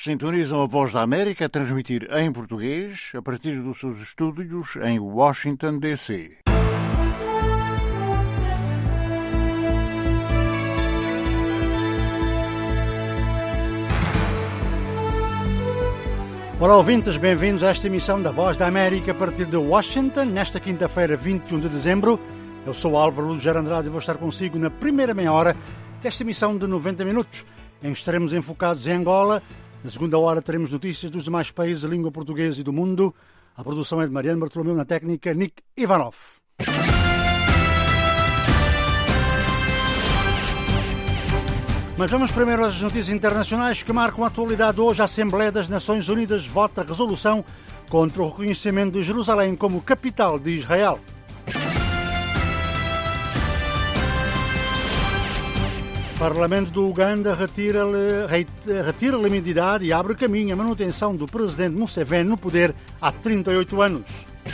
Sintonizam a Voz da América a transmitir em português a partir dos seus estúdios em Washington, D.C. Olá ouvintes, bem-vindos a esta emissão da Voz da América a partir de Washington, nesta quinta-feira, 21 de dezembro. Eu sou Álvaro Luger Andrade e vou estar consigo na primeira meia hora desta emissão de 90 minutos, em que estaremos enfocados em Angola. Na segunda hora teremos notícias dos demais países de língua portuguesa e do mundo. A produção é de Mariano Bartolomeu, na técnica Nick Ivanov. Mas vamos primeiro às notícias internacionais que marcam a atualidade. Hoje a Assembleia das Nações Unidas vota a resolução contra o reconhecimento de Jerusalém como capital de Israel. O Parlamento do Uganda retira a imunidade e abre caminho à manutenção do presidente Museveni no poder há 38 anos.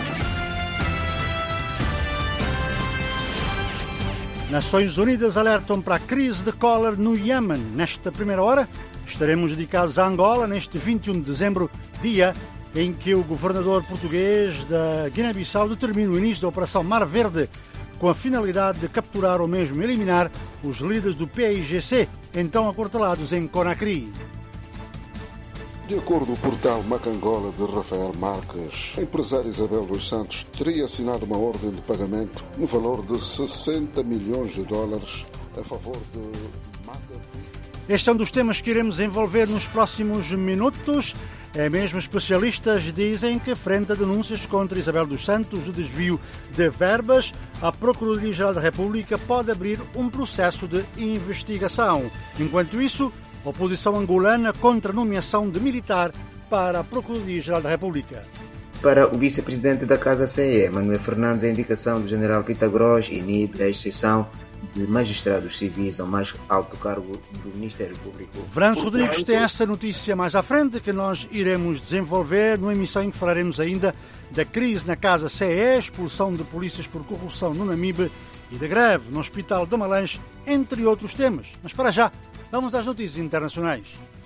Nações Unidas alertam para a crise de cólera no Iêmen. Nesta primeira hora, estaremos dedicados a Angola, neste 21 de dezembro, dia em que o governador português da Guiné-Bissau determina o início da Operação Mar Verde, com a finalidade de capturar ou mesmo eliminar os líderes do PAIGC, então acortelados em Conakry. De acordo com o portal Macangola de Rafael Marques, a empresária Isabel dos Santos teria assinado uma ordem de pagamento no valor de $60 milhões a favor de Mata. Este é um dos temas que iremos envolver nos próximos minutos. Mesmo especialistas dizem que, frente a denúncias contra Isabel dos Santos de desvio de verbas, a Procuradoria-Geral da República pode abrir um processo de investigação. Enquanto isso, a oposição angolana contra a nomeação de militar para a Procuradoria-Geral da República. Para o vice-presidente da Casa CE, Manuel Fernandes, a indicação do general Pitagros inibe a exceção de magistrados civis ao mais alto cargo do Ministério Público. Franz Rodrigues tem essa notícia mais à frente que nós iremos desenvolver numa emissão em que falaremos ainda da crise na Casa CE, expulsão de polícias por corrupção no Namibe e da greve no Hospital de Malange, entre outros temas. Mas para já, vamos às notícias internacionais.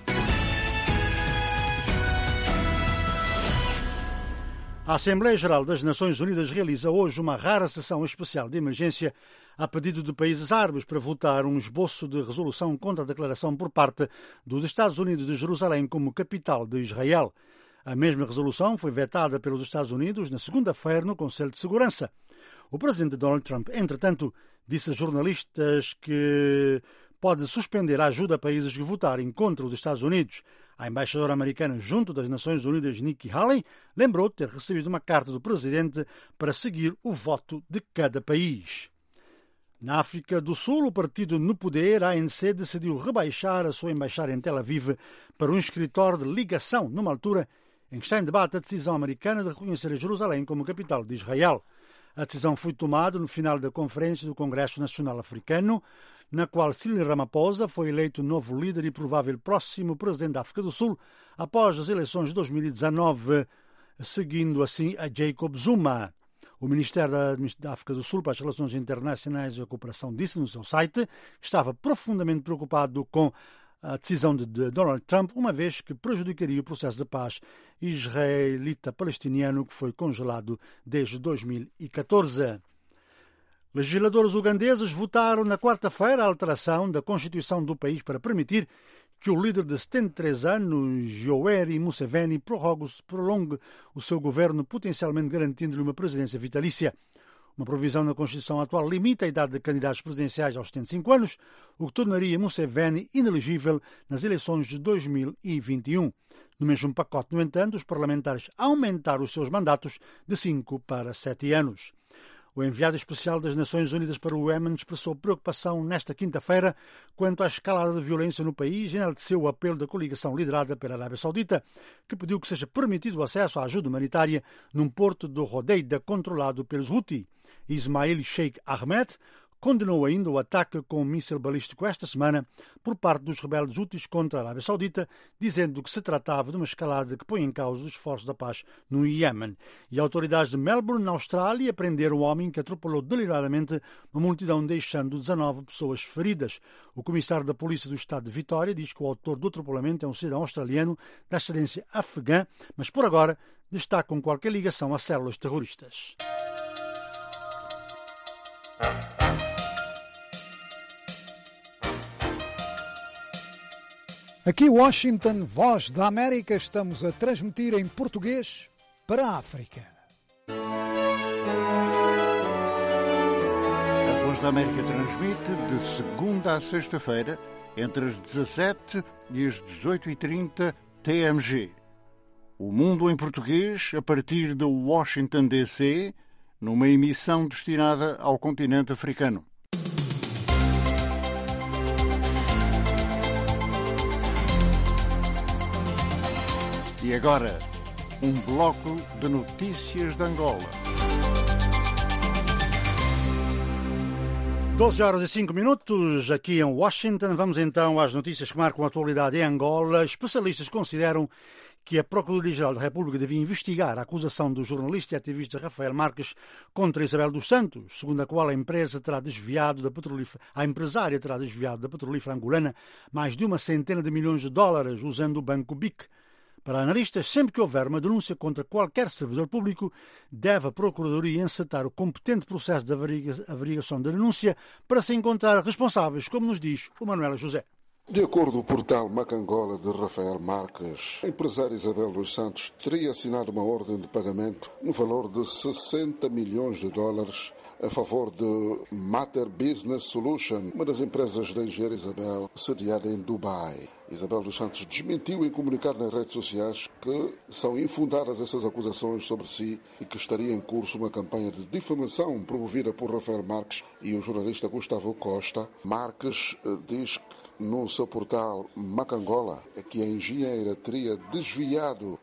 A Assembleia Geral das Nações Unidas realiza hoje uma rara sessão especial de emergência a pedido de países árabes para votar um esboço de resolução contra a declaração por parte dos Estados Unidos de Jerusalém como capital de Israel. A mesma resolução foi vetada pelos Estados Unidos na segunda-feira no Conselho de Segurança. O presidente Donald Trump, entretanto, disse a jornalistas que pode suspender a ajuda a países que votarem contra os Estados Unidos. A embaixadora americana junto das Nações Unidas, Nikki Haley, lembrou ter recebido uma carta do presidente para seguir o voto de cada país. Na África do Sul, o partido no poder, a ANC, decidiu rebaixar a sua embaixada em Tel Aviv para um escritório de ligação, numa altura em que está em debate a decisão americana de reconhecer a Jerusalém como capital de Israel. A decisão foi tomada no final da Conferência do Congresso Nacional Africano, na qual Cyril Ramaphosa foi eleito novo líder e provável próximo presidente da África do Sul após as eleições de 2019, seguindo assim a Jacob Zuma. O Ministério da África do Sul para as Relações Internacionais e a Cooperação disse no seu site que estava profundamente preocupado com a decisão de Donald Trump, uma vez que prejudicaria o processo de paz israelita-palestiniano que foi congelado desde 2014. Legisladores ugandeses votaram na quarta-feira a alteração da Constituição do país para permitir que o líder de 73 anos, Yoweri Museveni, prolongue o seu governo, potencialmente garantindo-lhe uma presidência vitalícia. Uma provisão na Constituição atual limita a idade de candidatos presidenciais aos 75 anos, o que tornaria Museveni inelegível nas eleições de 2021. No mesmo pacote, no entanto, os parlamentares aumentaram os seus mandatos de 5 para 7 anos. O enviado especial das Nações Unidas para o Iêmen expressou preocupação nesta quinta-feira quanto à escalada de violência no país e enalteceu o apelo da coligação liderada pela Arábia Saudita, que pediu que seja permitido o acesso à ajuda humanitária num porto de Hodeida controlado pelos Houthi. Ismail Sheikh Ahmed, condenou ainda o ataque com um míssil balístico esta semana por parte dos rebeldes Houthis contra a Arábia Saudita, dizendo que se tratava de uma escalada que põe em causa os esforços da paz no Iémen. E autoridades de Melbourne, na Austrália, prenderam um homem que atropelou deliberadamente uma multidão, deixando 19 pessoas feridas. O comissário da Polícia do Estado de Vitória diz que o autor do atropelamento é um cidadão australiano de ascendência afegã, mas por agora destacam qualquer ligação a células terroristas. Aqui Washington, Voz da América, estamos a transmitir em português para a África. A Voz da América transmite de segunda a sexta-feira, entre as 17 e as 18h30 TMG. O Mundo em Português, a partir de Washington, D.C., numa emissão destinada ao continente africano. E agora, um bloco de notícias de Angola. 12h05, aqui em Washington. Vamos então às notícias que marcam a atualidade em Angola. Especialistas consideram que a Procuradoria-Geral da República devia investigar a acusação do jornalista e ativista Rafael Marques contra Isabel dos Santos, segundo a qual a empresária terá desviado da petrolífera angolana mais de $100 milhões usando o banco BIC. Para analistas, sempre que houver uma denúncia contra qualquer servidor público, deve a Procuradoria encetar o competente processo de averiguação da denúncia para se encontrar responsáveis, como nos diz o Manuela José. De acordo com o portal Macangola de Rafael Marques, a empresária Isabel dos Santos teria assinado uma ordem de pagamento no valor de $60 milhões a favor de Matter Business Solution, uma das empresas da engenheira Isabel, sediada em Dubai. Isabel dos Santos desmentiu em comunicar nas redes sociais que são infundadas essas acusações sobre si e que estaria em curso uma campanha de difamação promovida por Rafael Marques e o jornalista Gustavo Costa. Marques diz que no seu portal Macangola é que a engenheira teria desviado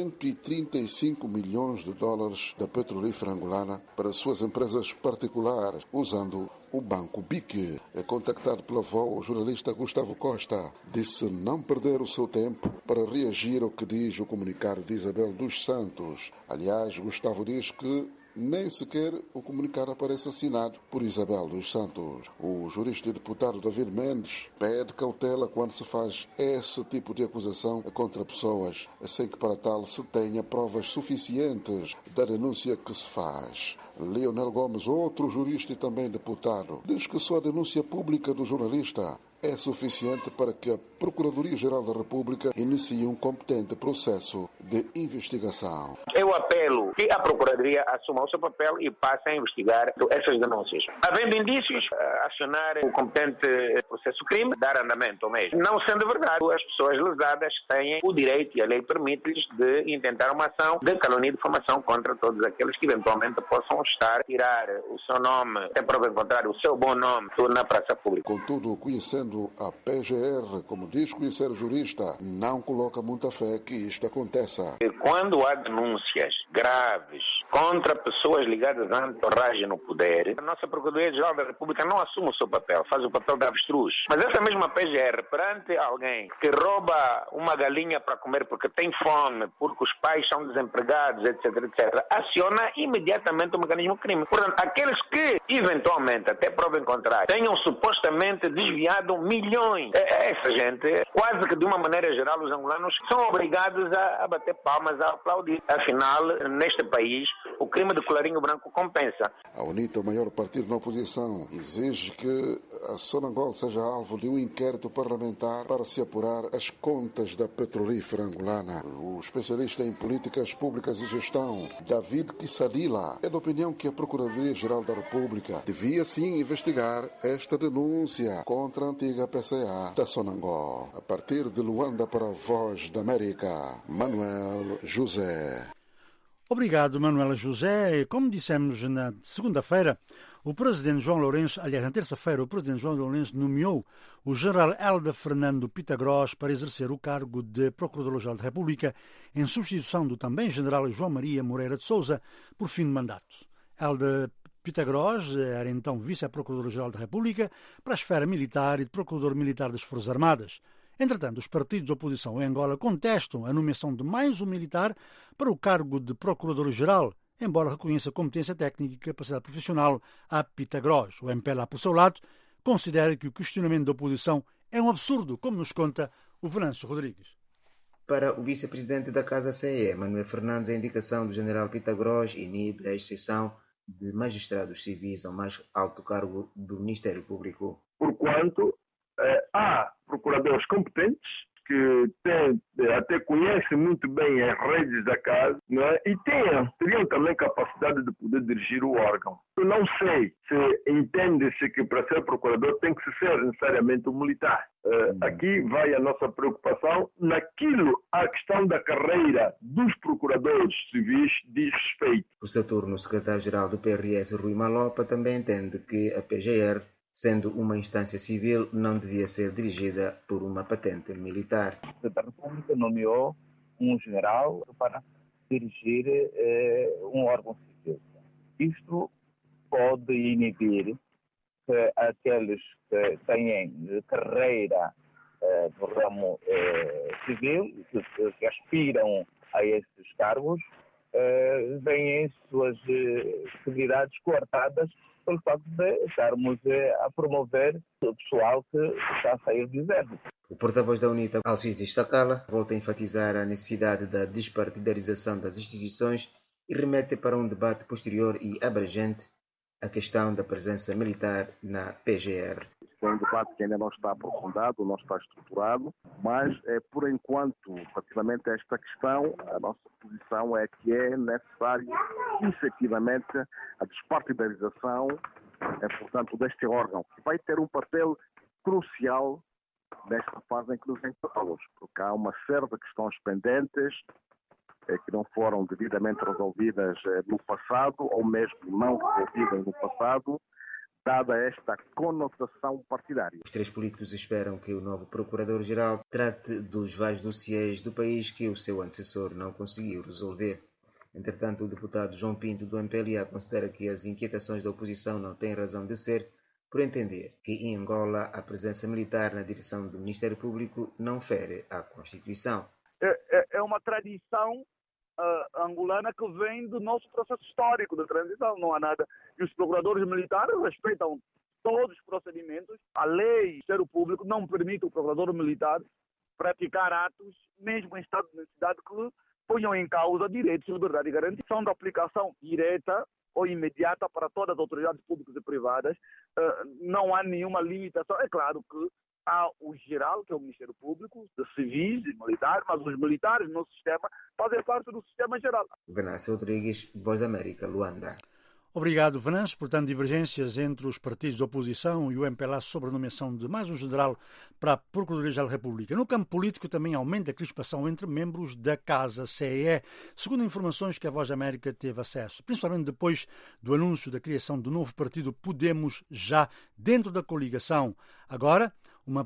$135 milhões da petrolífera angolana para suas empresas particulares, usando o banco BIC. É contactado pela avó, o jornalista Gustavo Costa disse não perder o seu tempo para reagir ao que diz o comunicado de Isabel dos Santos. Aliás, Gustavo diz que nem sequer o comunicado aparece assinado por Isabel dos Santos. O jurista e deputado David Mendes pede cautela quando se faz esse tipo de acusação contra pessoas, sem que para tal se tenha provas suficientes da denúncia que se faz. Leonel Gomes, outro jurista e também deputado, diz que só a denúncia pública do jornalista é suficiente para que a Procuradoria-Geral da República inicie um competente processo de investigação. Eu apelo que a Procuradoria assuma o seu papel e passe a investigar essas denúncias. Havendo indícios, acionar o competente processo crime, dar andamento ao mesmo. Não sendo verdade, as pessoas lesadas têm o direito e a lei permite-lhes de intentar uma ação de calúnia e difamação contra todos aqueles que eventualmente possam estar a tirar o seu nome, até prova contrário, o seu bom nome na praça pública. Contudo, conhecendo a PGR, como diz conhecer o jurista, não coloca muita fé que isto aconteça. Quando há denúncias graves contra pessoas ligadas à entorragem no poder, a nossa Procuradoria-Geral da República não assume o seu papel, faz o papel de avestruz. Mas essa mesma PGR, perante alguém que rouba uma galinha para comer porque tem fome, porque os pais são desempregados, etc., aciona imediatamente o mecanismo de crime. Portanto, aqueles que, eventualmente, até prova em contrário, tenham supostamente desviado milhões, essa gente, quase que de uma maneira geral, os angolanos são obrigados a bater palmas, a aplaudir. Afinal, neste país, o crime de colarinho branco compensa. A UNITA, o maior partido na oposição, exige que a Sonangol seja alvo de um inquérito parlamentar para se apurar as contas da petrolífera angolana. O especialista em políticas públicas e gestão, David Kissadila, é da opinião que a Procuradoria-Geral da República devia sim investigar esta denúncia contra a antiga PCA da Sonangol. A partir de Luanda para a Voz da América, Manuel José. Obrigado, Manuela José. Como dissemos na segunda-feira, o presidente João Lourenço, aliás, na terça-feira, o presidente João Lourenço nomeou o general Helder Fernando Pitagros para exercer o cargo de Procurador-Geral da República em substituição do também general João Maria Moreira de Sousa por fim de mandato. Helder Pitagros era então vice-procurador-geral da República para a esfera militar e de procurador militar das Forças Armadas. Entretanto, os partidos de oposição em Angola contestam a nomeação de mais um militar para o cargo de procurador-geral, embora reconheça competência técnica e capacidade profissional a Pitagros. O MPLA, por seu lado, considera que o questionamento da oposição é um absurdo, como nos conta o Venâncio Rodrigues. Para o vice-presidente da Casa CE, Manuel Fernandes, a indicação do general Pitagros inibe a exceção de magistrados civis ao mais alto cargo do Ministério Público. Porquanto, há procuradores competentes que até conhecem muito bem as redes da casa, não é? E teriam também capacidade de poder dirigir o órgão. Eu não sei se entende-se que para ser procurador tem que ser necessariamente um militar. Aqui vai a nossa preocupação naquilo a questão da carreira dos procuradores civis diz respeito. Por seu turno, o secretário-geral do PRS, Rui Malopa, também entende que a PGR, sendo uma instância civil, não devia ser dirigida por uma patente militar. A República nomeou um general para dirigir um órgão civil. Isto pode inibir que aqueles que têm carreira no ramo civil, que aspiram a esses cargos, veem suas possibilidades coartadas pelo facto de estarmos a promover o pessoal que está a sair do exército. O porta-voz da UNITA, Alcides Sacala, volta a enfatizar a necessidade da despartidarização das instituições e remete para um debate posterior e abrangente a questão da presença militar na PGR. É um debate que ainda não está aprofundado, não está estruturado, mas por enquanto, relativamente a esta questão, a nossa posição é que é necessário, efetivamente, a despartidarização, portanto, deste órgão, que vai ter um papel crucial nesta fase em que nos encontramos, porque há uma série de questões pendentes que não foram devidamente resolvidas no passado, ou mesmo não resolvidas no passado, dada esta conotação partidária. Os três políticos esperam que o novo Procurador-Geral trate dos vários dossiês do país que o seu antecessor não conseguiu resolver. Entretanto, o deputado João Pinto, do MPLA, considera que as inquietações da oposição não têm razão de ser, por entender que em Angola a presença militar na direção do Ministério Público não fere à Constituição. É uma tradição angolana que vem do nosso processo histórico de transição, não há nada. E os procuradores militares respeitam todos os procedimentos. A lei do Ministério Público não permite o procurador militar praticar atos, mesmo em estado de necessidade, que ponham em causa direitos, liberdade e garantição da aplicação direta ou imediata para todas as autoridades públicas e privadas. Não há nenhuma limitação. É claro que há o geral, que é o Ministério Público, de civis e militares, mas os militares no sistema fazem parte do sistema geral. Venâncio Rodrigues, Voz da América, Luanda. Obrigado, Venâncio. Portanto, divergências entre os partidos de oposição e o MPLA sobre a nomeação de mais um general para a Procuradoria-Geral da República. No campo político também aumenta a crispação entre membros da Casa CE, segundo informações que a Voz da América teve acesso, principalmente depois do anúncio da criação do novo partido Podemos, já dentro da coligação. Agora, uma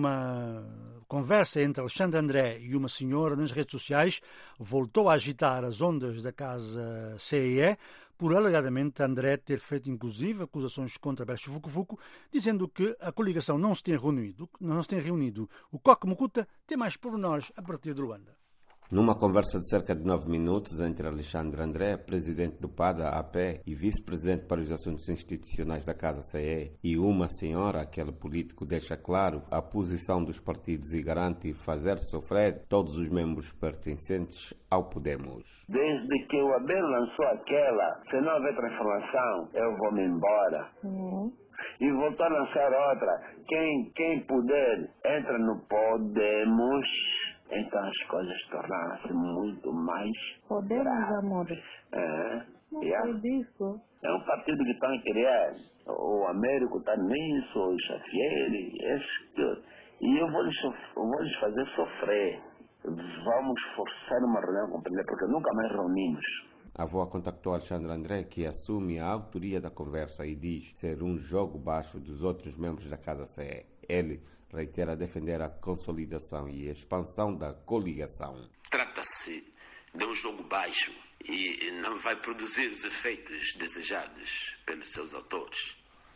conversa entre Alexandre André e uma senhora nas redes sociais voltou a agitar as ondas da Casa CE, por alegadamente André ter feito inclusive acusações contra Bercho Vucu-Vucu, dizendo que a coligação não se tem reunido. O Coque Mucuta tem mais pormenores a partir de Luanda. Numa conversa de cerca de 9 minutos entre Alexandre André, presidente do PADA, AP, e vice-presidente para os assuntos institucionais da Casa CE, e uma senhora, aquele político deixa claro a posição dos partidos e garante fazer sofrer todos os membros pertencentes ao Podemos. Desde que o Abel lançou aquela, se não houver transformação, eu vou me embora. E voltar a lançar outra. Quem puder, entra no Podemos. Então as coisas tornaram-se muito mais Podemos, amor. Não sei disso. É um partido que estão a criar. O Américo está nisso, o Xavier, e eu vou lhes fazer sofrer. Vamos forçar uma reunião com o presidente, porque nunca mais reunimos. A avó contactou Alexandre André, que assume a autoria da conversa e diz ser um jogo baixo dos outros membros da Casa CE. Ele reitera defender a consolidação e a expansão da coligação. Trata-se de um jogo baixo e não vai produzir os efeitos desejados pelos seus autores.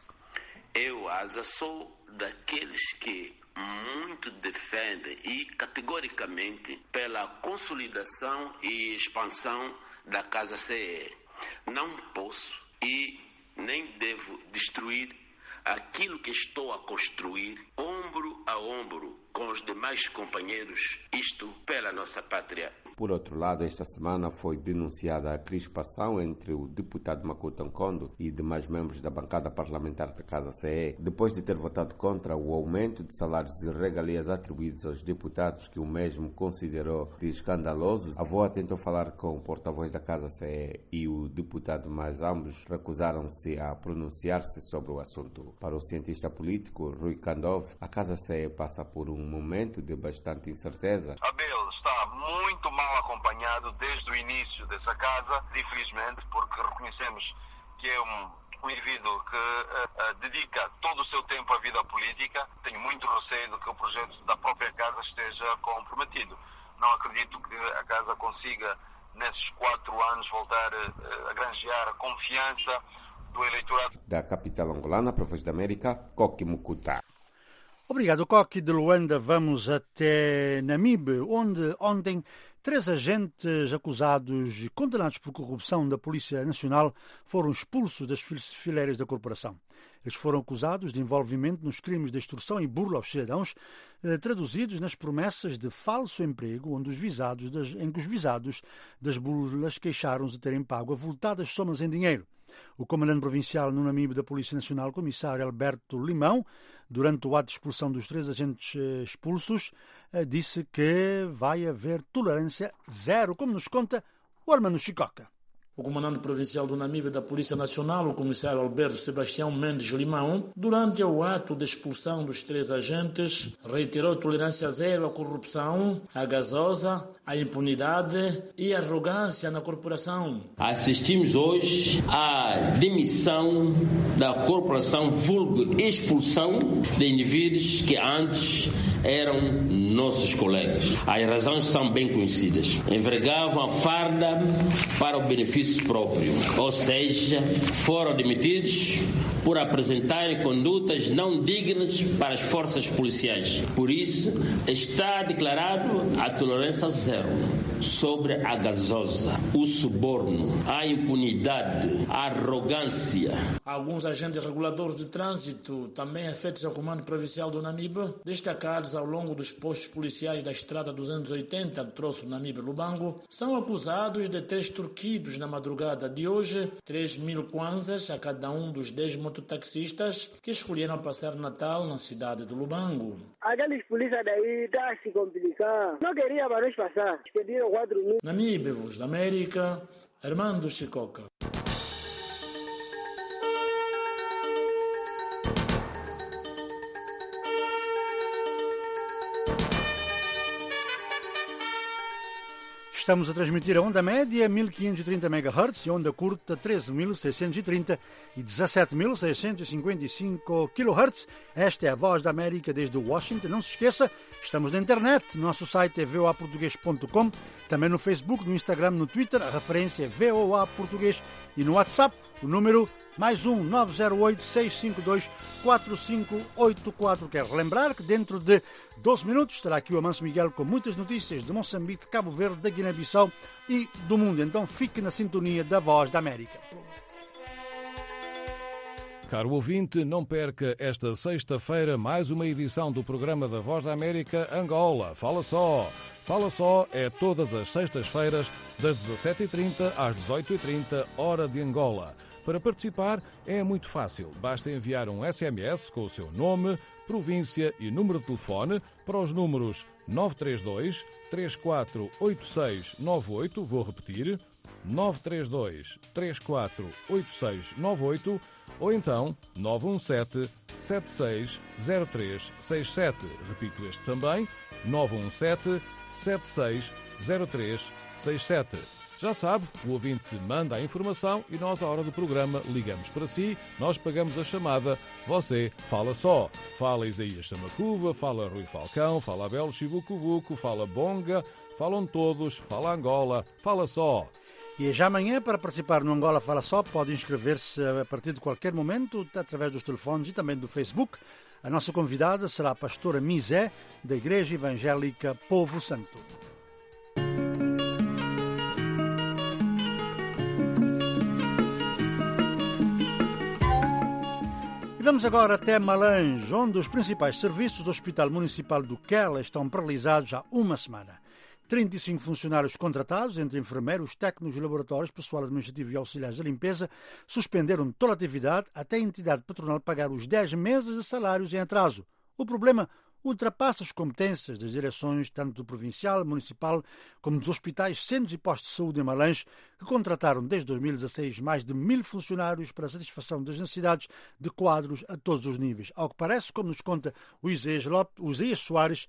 Eu, Asa, sou daqueles que muito defendem e categoricamente pela consolidação e expansão da Casa CE. Não posso e nem devo destruir aquilo que estou a construir ombro a ombro com os demais companheiros, isto pela nossa pátria. Por outro lado, esta semana foi denunciada a crispação entre o deputado Makuta Nkondo e demais membros da bancada parlamentar da Casa CE, depois de ter votado contra o aumento de salários e regalias atribuídos aos deputados, que o mesmo considerou de escandaloso. A VOA tentou falar com o porta-voz da Casa CE e o deputado, mas ambos recusaram-se a pronunciar-se sobre o assunto. Para o cientista político Rui Kandov, a Casa CE passa por um momento de bastante incerteza. Abel está muito mal acompanhado desde o início dessa casa, infelizmente, porque reconhecemos que é um indivíduo que dedica todo o seu tempo à vida política. Tenho muito receio de que o projeto da própria casa esteja comprometido. Não acredito que a casa consiga, nesses 4 anos, voltar a granjear a confiança do eleitorado. Da capital angolana, para a Voz da América, Koki Mukuta. Obrigado, Koki. De Luanda vamos até Namibe, onde ontem 3 agentes acusados e condenados por corrupção da Polícia Nacional foram expulsos das fileiras da corporação. Eles foram acusados de envolvimento nos crimes de extorsão e burla aos cidadãos, traduzidos nas promessas de falso emprego, em que os visados das burlas queixaram-se de terem pago avultadas somas em dinheiro. O comandante provincial no Namibe da Polícia Nacional, comissário Alberto Limão, durante o ato de expulsão dos 3 agentes expulsos, disse que vai haver tolerância zero, como nos conta o Armando Chicoca. O comandante provincial do Namibe da Polícia Nacional, o comissário Alberto Sebastião Mendes Limão, durante o ato de expulsão dos 3 agentes, reiterou tolerância zero à corrupção, à gasosa, à impunidade e à arrogância na corporação. Assistimos hoje à demissão da corporação, vulgo expulsão de indivíduos que antes eram nossos colegas. As razões são bem conhecidas. Envergavam a farda para o benefício próprio, ou seja, foram demitidos por apresentarem condutas não dignas para as forças policiais. Por isso, está declarado a tolerância zero sobre a gasosa, o suborno, a impunidade, a arrogância. Alguns agentes reguladores de trânsito, também afetos ao Comando Provincial do Namibe, destacados ao longo dos postos policiais da Estrada 280 do troço Namibe-Lubango, são acusados de ter extorquidos na madrugada de hoje 3.000 kwanzas a cada um dos 10 mototaxistas que escolheram passar Natal na cidade de Lubango. Aqueles polícias daí está a se complicar. Não queria para nós passar. Pediram 4 minutos. Namibe, Voz da América, Armando Chicoca. Estamos a transmitir a onda média 1530 MHz e onda curta 13.630 e 17.655 kHz. Esta é a Voz da América desde Washington. Não se esqueça, estamos na internet. Nosso site é voaportugues.com. Também no Facebook, no Instagram, no Twitter. A referência é VOA Português. E no WhatsApp, o número +1 908 652 4584. Quero relembrar que dentro de 12 minutos estará aqui o Amancio Miguel com muitas notícias de Moçambique, Cabo Verde, da Guiné-Bissau e do mundo. Então fique na sintonia da Voz da América. Caro ouvinte, não perca esta sexta-feira mais uma edição do programa da Voz da América Angola. Fala só! Fala só é todas as sextas-feiras das 17h30 às 18h30, hora de Angola. Para participar é muito fácil. Basta enviar um SMS com o seu nome, província e número de telefone para os números 932 348698, vou repetir, 932 348698, ou então 917 760367. Repito este também, 917 760367. Já sabe, o ouvinte manda a informação e nós, à hora do programa, ligamos para si, nós pagamos a chamada, você fala só. Fala Isaías Samacuva, fala Rui Falcão, fala Abel Chibucubuco, fala Bonga, falam todos, fala Angola, fala só. E já amanhã, para participar no Angola Fala Só, pode inscrever-se a partir de qualquer momento, através dos telefones e também do Facebook. A nossa convidada será a pastora Misé, da Igreja Evangélica Povo Santo. E vamos agora até Malange, onde os principais serviços do Hospital Municipal do Quela estão paralisados há uma semana. 35 funcionários contratados, entre enfermeiros, técnicos de laboratórios, pessoal administrativo e auxiliares de limpeza, suspenderam toda a atividade até a entidade patronal pagar os 10 meses de salários em atraso. O problema ultrapassa as competências das direções, tanto do provincial, municipal, como dos hospitais, centros e postos de saúde em Malange, que contrataram desde 2016 mais de 1.000 funcionários para a satisfação das necessidades de quadros a todos os níveis. Ao que parece, como nos conta o Isaías Soares,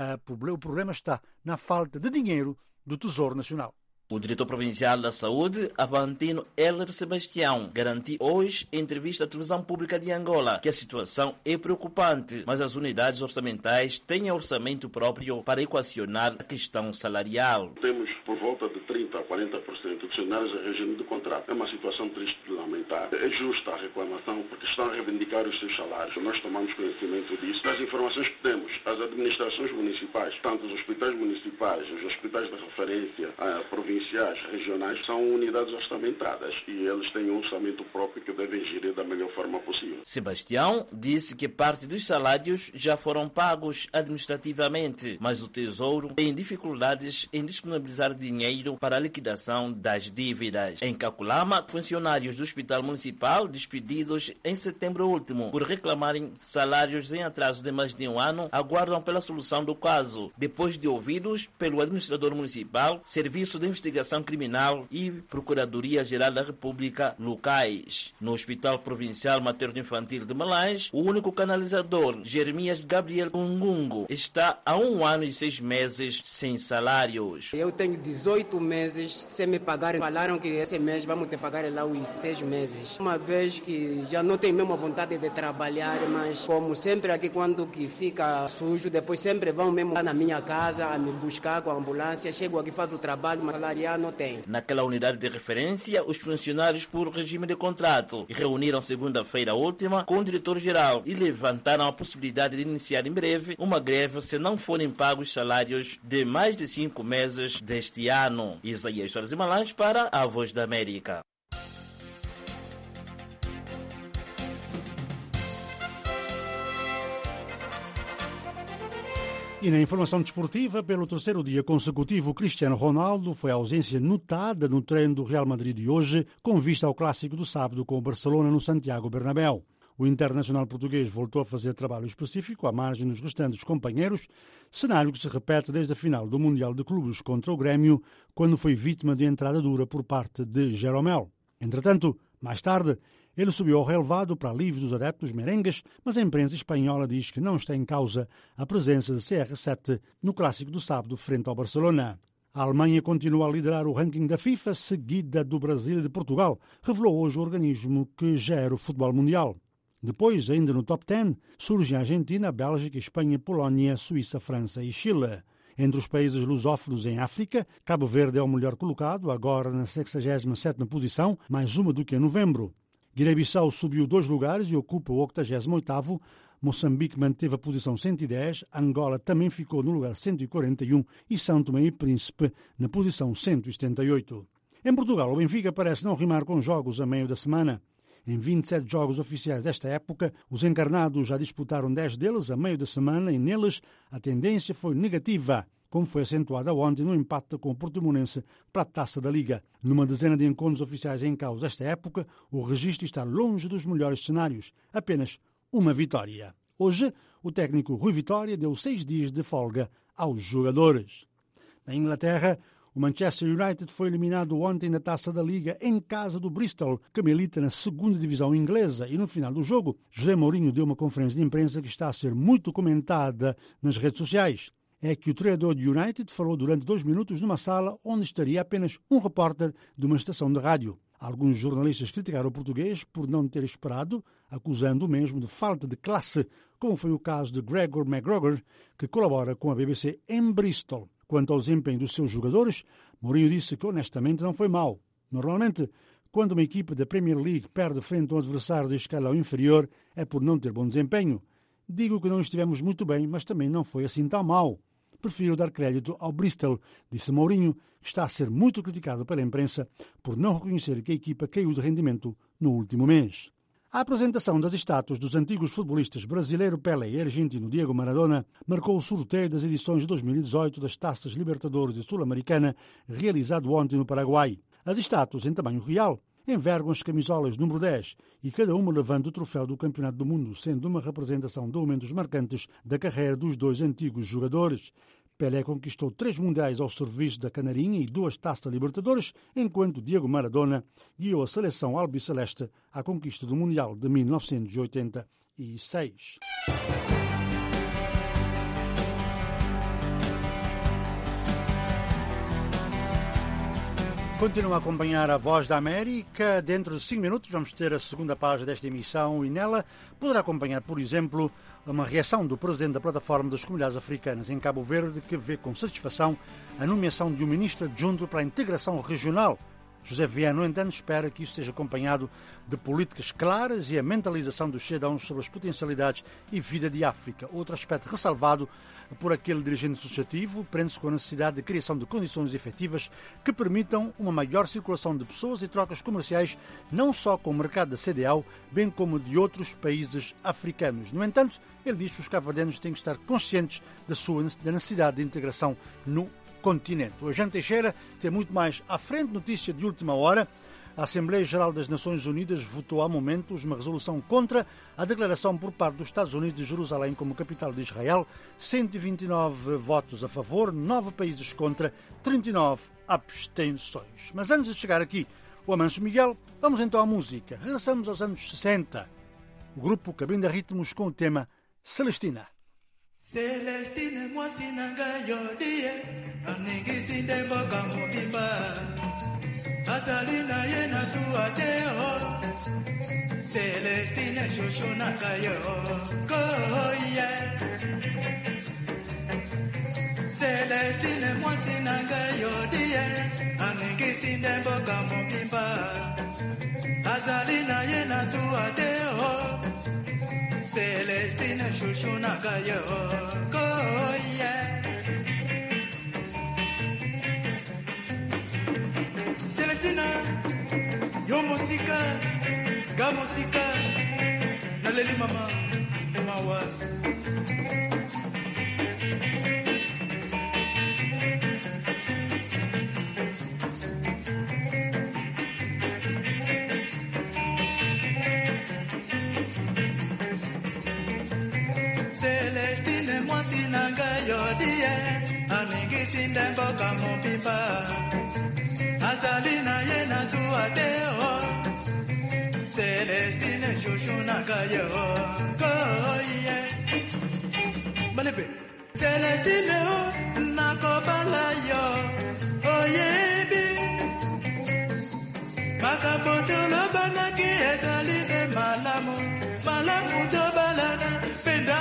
o problema está na falta de dinheiro do Tesouro Nacional. O diretor provincial da Saúde, Avantino Heller Sebastião, garantiu hoje em entrevista à televisão pública de Angola que a situação é preocupante, mas as unidades orçamentais têm orçamento próprio para equacionar a questão salarial. Temos por volta de 30% a 40% de funcionários em regime de contrato. É uma situação triste de lamentar. É justa a reclamação porque estão a reivindicar os seus salários. Nós tomamos conhecimento disso. Das informações que temos, as administrações municipais, tanto os hospitais municipais, os hospitais de referência provinciais, regionais, são unidades orçamentadas e eles têm um orçamento próprio que devem gerir da melhor forma possível. Sebastião disse que parte dos salários já foram pagos administrativamente, mas o Tesouro tem dificuldades em disponibilizar dinheiro para a liquidação das dívidas. Em Caculama, funcionários do Hospital Municipal despedidos em setembro último por reclamarem salários em atraso de mais de um ano aguardam pela solução do caso, depois de ouvidos pelo administrador municipal, Serviço de Investigação Criminal e Procuradoria-Geral da República locais. No Hospital Provincial Materno-Infantil de Malange, o único canalizador, Jeremias Gabriel Gungungo, está há 1 ano e 6 meses sem salários. Eu tenho 18 meses sem me pagar. Falaram que esse mês vamos te pagar lá os 6 meses. Uma vez que já não tenho mesmo vontade de trabalhar, mas como sempre aqui quando que fica sujo, depois sempre vão mesmo lá na minha casa a me buscar com a ambulância. Chego aqui, faço o trabalho, mas salarial não tem. Naquela unidade de referência, os funcionários por regime de contrato reuniram segunda-feira última com o diretor-geral e levantaram a possibilidade de iniciar em breve uma greve se não forem pagos salários de mais de 5 meses deste ano. Isaías Soares de Malange para a Voz da América. E na informação desportiva, pelo terceiro dia consecutivo, Cristiano Ronaldo foi a ausência notada no treino do Real Madrid de hoje, com vista ao clássico do sábado com o Barcelona no Santiago Bernabéu. O internacional português voltou a fazer trabalho específico à margem dos restantes companheiros, cenário que se repete desde a final do Mundial de Clubes contra o Grêmio, quando foi vítima de entrada dura por parte de Jeromel. Entretanto, mais tarde, ele subiu ao relevado para alívio dos adeptos merengues, mas a imprensa espanhola diz que não está em causa a presença de CR7 no clássico do sábado frente ao Barcelona. A Alemanha continua a liderar o ranking da FIFA, seguida do Brasil e de Portugal, revelou hoje o organismo que gera o futebol mundial. Depois, ainda no top 10, surgem a Argentina, a Bélgica, a Espanha, a Polónia, a Suíça, a França e Chile. Entre os países lusófonos em África, Cabo Verde é o melhor colocado, agora na 67ª posição, mais uma do que em novembro. Guiné-Bissau subiu 2 lugares e ocupa o 88º, Moçambique manteve a posição 110, Angola também ficou no lugar 141 e São Tomé e Príncipe na posição 178. Em Portugal, o Benfica parece não rimar com jogos a meio da semana. Em 27 jogos oficiais desta época, os encarnados já disputaram 10 deles a meio da semana e neles a tendência foi negativa, como foi acentuada ontem no empate com o Portimonense para a Taça da Liga. Numa dezena de encontros oficiais em causa desta época, o registro está longe dos melhores cenários, apenas uma vitória. Hoje, o técnico Rui Vitória deu 6 dias de folga aos jogadores. Na Inglaterra, o Manchester United foi eliminado ontem na Taça da Liga em casa do Bristol, que milita na 2ª divisão inglesa, e no final do jogo, José Mourinho deu uma conferência de imprensa que está a ser muito comentada nas redes sociais. é que o treinador de United falou durante 2 minutos numa sala onde estaria apenas um repórter de uma estação de rádio. Alguns jornalistas criticaram o português por não ter esperado, acusando-o mesmo de falta de classe, como foi o caso de Gregor McGregor, que colabora com a BBC em Bristol. Quanto ao desempenho dos seus jogadores, Mourinho disse que honestamente não foi mau. Normalmente, quando uma equipa da Premier League perde frente a um adversário de escalão inferior, é por não ter bom desempenho. Digo que não estivemos muito bem, mas também não foi assim tão mau. Prefiro dar crédito ao Bristol, disse Mourinho, que está a ser muito criticado pela imprensa por não reconhecer que a equipa caiu de rendimento no último mês. A apresentação das estátuas dos antigos futebolistas brasileiro Pelé e argentino Diego Maradona marcou o sorteio das edições de 2018 das Taças Libertadores e Sul-Americana, realizado ontem no Paraguai. As estátuas em tamanho real envergam as camisolas número 10 e cada uma levando o troféu do Campeonato do Mundo, sendo uma representação de momentos marcantes da carreira dos dois antigos jogadores. Pelé conquistou 3 mundiais ao serviço da Canarinha e 2 Taças Libertadores, enquanto Diego Maradona guiou a seleção albiceleste à conquista do Mundial de 1986. Continua a acompanhar a Voz da América. Dentro de 5 minutos vamos ter a segunda página desta emissão e nela poderá acompanhar, por exemplo, uma reação do presidente da Plataforma das Comunidades Africanas em Cabo Verde, que vê com satisfação a nomeação de um ministro adjunto para a integração regional. José Viana, no entanto, espera que isso seja acompanhado de políticas claras e a mentalização dos cidadãos sobre as potencialidades e vida de África. Outro aspecto ressalvado por aquele dirigente associativo prende-se com a necessidade de criação de condições efetivas que permitam uma maior circulação de pessoas e trocas comerciais, não só com o mercado da CEDEAO, bem como de outros países africanos. No entanto, ele diz que os cabo-verdianos têm que estar conscientes da necessidade de integração no continente. O Agente Teixeira tem muito mais à frente. Notícia de última hora. A Assembleia Geral das Nações Unidas votou há momentos uma resolução contra a declaração por parte dos Estados Unidos de Jerusalém como capital de Israel. 129 votos a favor, 9 países contra, 39 abstenções. Mas antes de chegar aqui, o Amanso Miguel, vamos então à música. Regressamos aos anos 60. O grupo Cabinda Ritmos com o tema Celestina. Celestine mwasinanga yodie aningizinde mboka mobimba azalina yena suateo Celestine shoshonaka yo koye Celestine mwasinanga yodie aningizinde mboka mobimba azalina yena suateo Celestina Shushunaka yo koye Celestina yo música ga música naleli mama mawa Celestine mwasinanga yodie aningizinde mboka mobimba azalina yena zuateo Celestine shushunaka yo koye Malepe Celestine o nakobala yo oyebi makabote ulobanaki ezaline malamu tobalana penda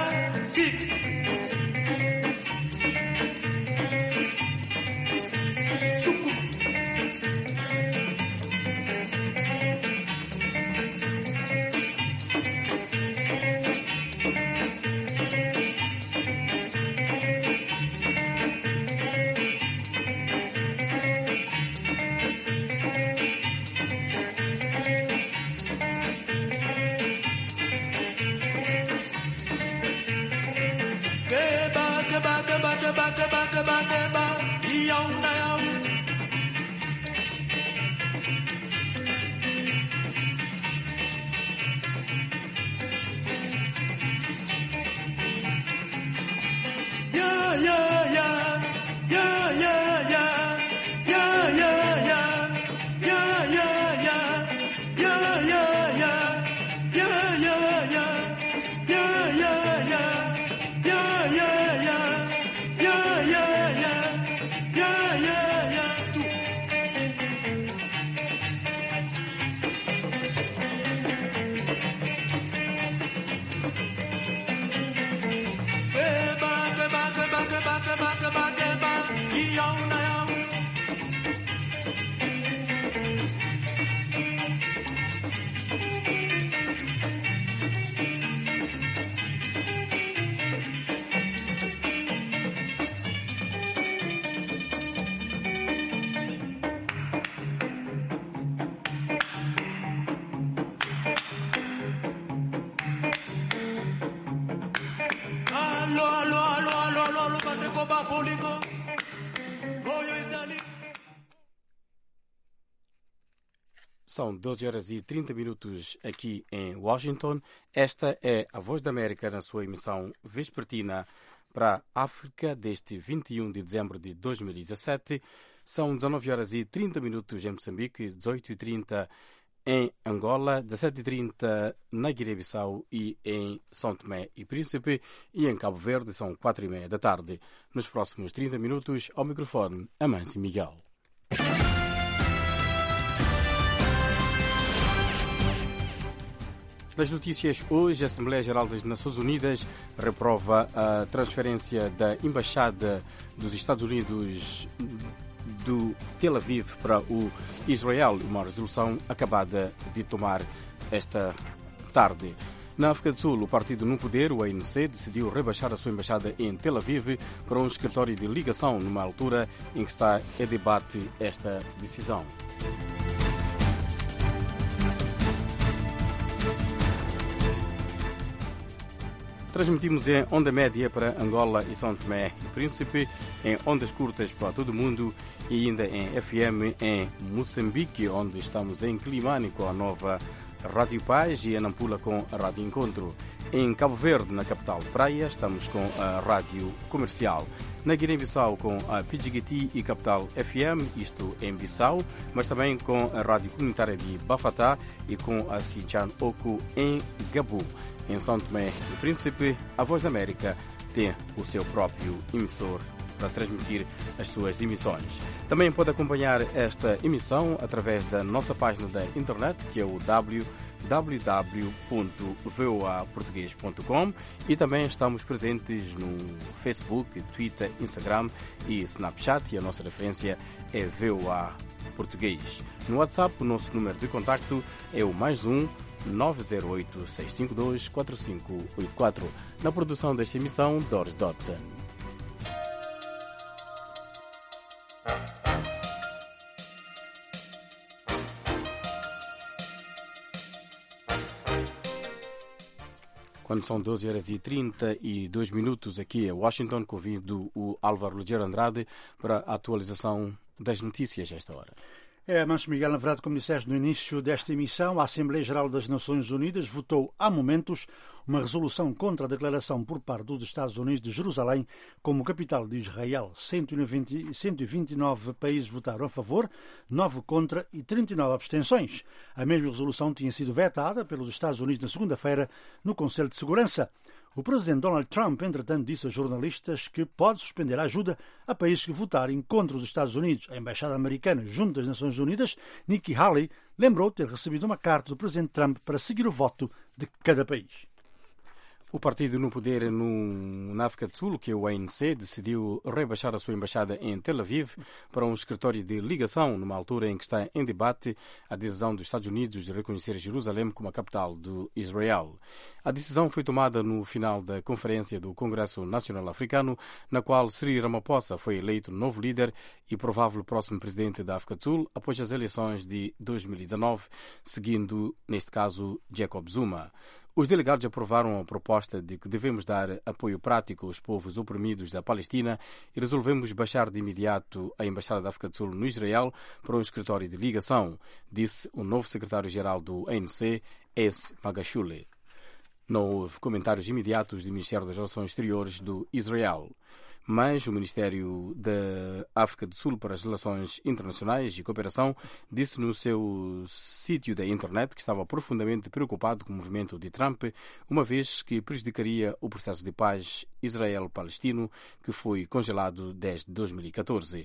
São 12 horas e 30 minutos aqui em Washington. Esta é a Voz da América na sua emissão vespertina para a África deste 21 de dezembro de 2017. São 19 horas e 30 minutos em Moçambique, 18h30 em Angola, 17h30 na Guiné-Bissau e em São Tomé e Príncipe, e em Cabo Verde são 4h30 da tarde. Nos próximos 30 minutos, ao microfone, Amâncio Miguel. Nas notícias hoje, a Assembleia Geral das Nações Unidas reprova a transferência da Embaixada dos Estados Unidos do Tel Aviv para o Israel, uma resolução acabada de tomar esta tarde. Na África do Sul, o partido no poder, o ANC, decidiu rebaixar a sua embaixada em Tel Aviv para um escritório de ligação, numa altura em que está em debate esta decisão. Transmitimos em onda média para Angola e São Tomé e Príncipe, em ondas curtas para todo o mundo e ainda em FM em Moçambique, onde estamos em Climane com a nova Rádio Paz e em Nampula com a Rádio Encontro. Em Cabo Verde, na capital Praia, estamos com a Rádio Comercial. Na Guiné-Bissau com a Pidjigiti e Capital FM, isto em Bissau, mas também com a Rádio Comunitária de Bafatá e com a Sichan Oku em Gabu. Em São Tomé e Príncipe, a Voz da América tem o seu próprio emissor para transmitir as suas emissões. Também pode acompanhar esta emissão através da nossa página da internet, que é o www.voaportugues.com, e também estamos presentes no Facebook, Twitter, Instagram e Snapchat, e a nossa referência é VOA Português. No WhatsApp, o nosso número de contacto é o +1 908-652-4584. Na produção desta emissão, Doris Dodson. Quando são 12 horas e 32 minutos aqui em Washington, convido o Álvaro Ligeiro Andrade para a atualização das notícias a esta hora. Amâncio Miguel, na verdade, como disseste no início desta emissão, a Assembleia Geral das Nações Unidas votou há momentos uma resolução contra a declaração por parte dos Estados Unidos de Jerusalém como capital de Israel. 129 países votaram a favor, 9 contra e 39 abstenções. A mesma resolução tinha sido vetada pelos Estados Unidos na segunda-feira no Conselho de Segurança. O presidente Donald Trump, entretanto, disse a jornalistas que pode suspender a ajuda a países que votarem contra os Estados Unidos. A embaixada americana junto às Nações Unidas, Nikki Haley, lembrou ter recebido uma carta do presidente Trump para seguir o voto de cada país. O partido no poder na África do Sul, que é o ANC, decidiu rebaixar a sua embaixada em Tel Aviv para um escritório de ligação, numa altura em que está em debate a decisão dos Estados Unidos de reconhecer Jerusalém como a capital do Israel. A decisão foi tomada no final da conferência do Congresso Nacional Africano, na qual Cyril Ramaphosa foi eleito novo líder e provável próximo presidente da África do Sul após as eleições de 2019, seguindo, neste caso, Jacob Zuma. Os delegados aprovaram a proposta de que devemos dar apoio prático aos povos oprimidos da Palestina e resolvemos baixar de imediato a Embaixada da África do Sul no Israel para um escritório de ligação, disse o novo secretário-geral do ANC, S. Magashule. Não houve comentários imediatos do Ministério das Relações Exteriores do Israel. Mas o Ministério da África do Sul para as Relações Internacionais e Cooperação disse no seu sítio da internet que estava profundamente preocupado com o movimento de Trump, uma vez que prejudicaria o processo de paz Israel-Palestino, que foi congelado desde 2014.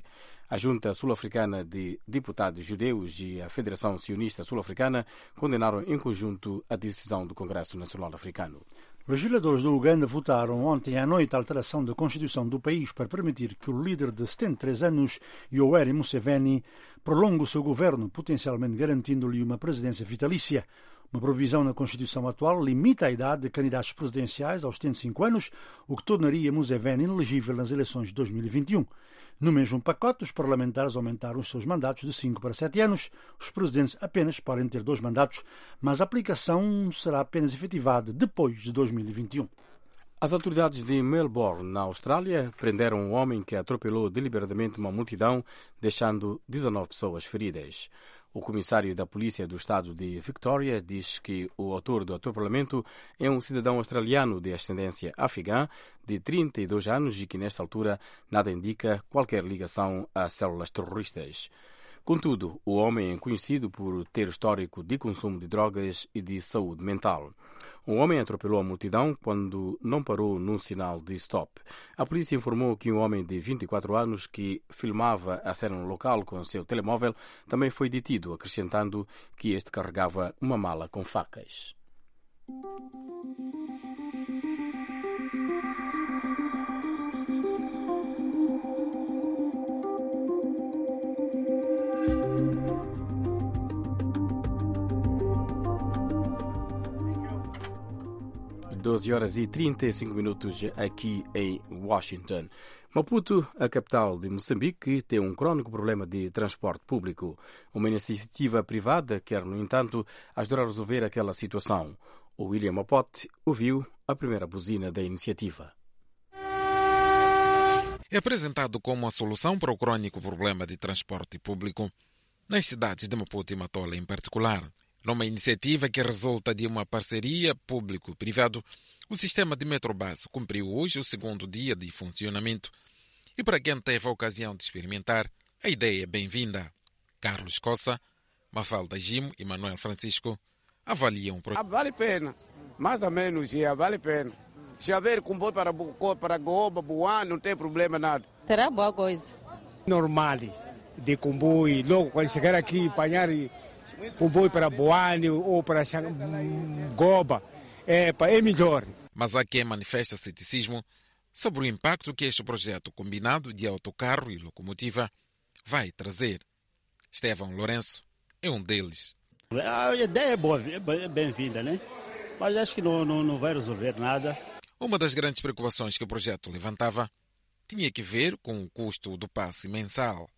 A Junta Sul-Africana de Deputados Judeus e a Federação Sionista Sul-Africana condenaram em conjunto a decisão do Congresso Nacional Africano. Legisladores do Uganda votaram ontem à noite a alteração da Constituição do país para permitir que o líder de 73 anos, Yoweri Museveni, prolongue o seu governo, potencialmente garantindo-lhe uma presidência vitalícia. Uma provisão na Constituição atual limita a idade de candidatos presidenciais aos 75 anos, o que tornaria Museveni inelegível nas eleições de 2021. No mesmo pacote, os parlamentares aumentaram os seus mandatos de 5 para 7 anos. Os presidentes apenas podem ter 2 mandatos, mas a aplicação será apenas efetivada depois de 2021. As autoridades de Melbourne, na Austrália, prenderam um homem que atropelou deliberadamente uma multidão, deixando 19 pessoas feridas. O comissário da Polícia do Estado de Victoria diz que o autor do atropelamento é um cidadão australiano de ascendência afegã, de 32 anos e que, nesta altura, nada indica qualquer ligação a células terroristas. Contudo, o homem é conhecido por ter histórico de consumo de drogas e de saúde mental. Um homem atropelou a multidão quando não parou num sinal de stop. A polícia informou que um homem de 24 anos que filmava a cena no local com seu telemóvel também foi detido, acrescentando que este carregava uma mala com facas. (12h35) aqui em Washington. Maputo, a capital de Moçambique, tem um crônico problema de transporte público. Uma iniciativa privada quer, no entanto, ajudar a resolver aquela situação. O William Mapote ouviu a primeira buzina da iniciativa. É apresentado como a solução para o crônico problema de transporte público nas cidades de Maputo e Matola em particular. Numa iniciativa que resulta de uma parceria público-privado, o sistema de Metrobus cumpriu hoje o segundo dia de funcionamento e, para quem teve a ocasião de experimentar, a ideia é bem-vinda. Carlos Coça, Mafalda Gimo e Manuel Francisco avaliam o projeto. Vale a pena, mais ou menos, vale a pena. Se haver comboio para Goba, Boa, não tem problema nada. Será boa coisa. Normal, de comboio, logo quando chegar aqui, apanhar comboio para Boane ou para Goba, é melhor. Mas há quem manifesta ceticismo sobre o impacto que este projeto combinado de autocarro e locomotiva vai trazer. Estevão Lourenço é um deles. A ideia é boa, é bem-vinda, né? Mas acho que não vai resolver nada. Uma das grandes preocupações que o projeto levantava tinha que ver com o custo do passe mensal.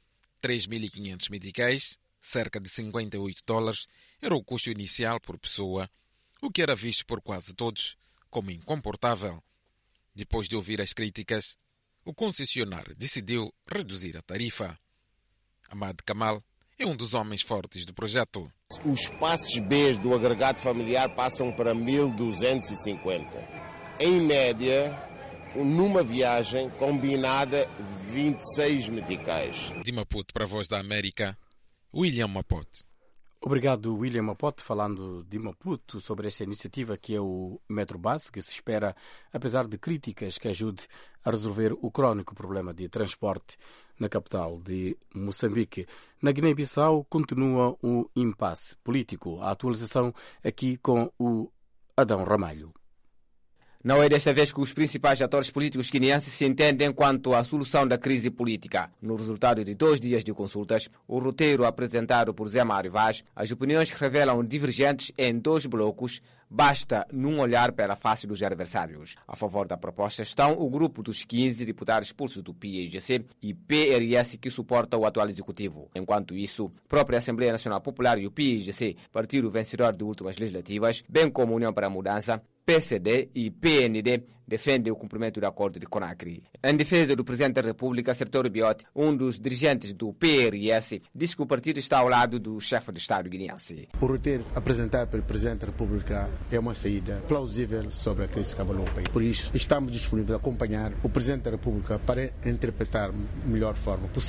3.500 meticais, cerca de $58, era o custo inicial por pessoa, o que era visto por quase todos como incomportável. Depois de ouvir as críticas, o concessionário decidiu reduzir a tarifa. Ahmad Kamal é um dos homens fortes do projeto. Os passes B do agregado familiar passam para 1.250. Em média, numa viagem combinada, 26 meticais. De Maputo para a Voz da América, William Mapote. Obrigado, William Mapote, falando de Maputo sobre esta iniciativa que é o Metrobus, que se espera, apesar de críticas, que ajude a resolver o crônico problema de transporte na capital de Moçambique. Na Guiné-Bissau continua o impasse político. A atualização aqui com o Adão Ramalho. Não é desta vez que os principais atores políticos guineenses se entendem quanto à solução da crise política. No resultado de 2 dias de consultas, o roteiro apresentado por Zé Mário Vaz, as opiniões revelam divergentes em 2 blocos, basta num olhar para a face dos adversários. A favor da proposta estão o grupo dos 15 deputados expulsos do PIGC e PRS que suporta o atual executivo. Enquanto isso, a própria Assembleia Nacional Popular e o PIGC, partido vencedor de últimas legislativas, bem como a União para a Mudança, PCD e PND defendem o cumprimento do acordo de Conakry. Em defesa do Presidente da República, Sertório Biot, um dos dirigentes do PRS, disse que o partido está ao lado do chefe de Estado guineense. O roteiro apresentado pelo Presidente da República é uma saída plausível sobre a crise que abalou o país. Por isso, estamos disponíveis a acompanhar o Presidente da República para interpretar da melhor forma possível.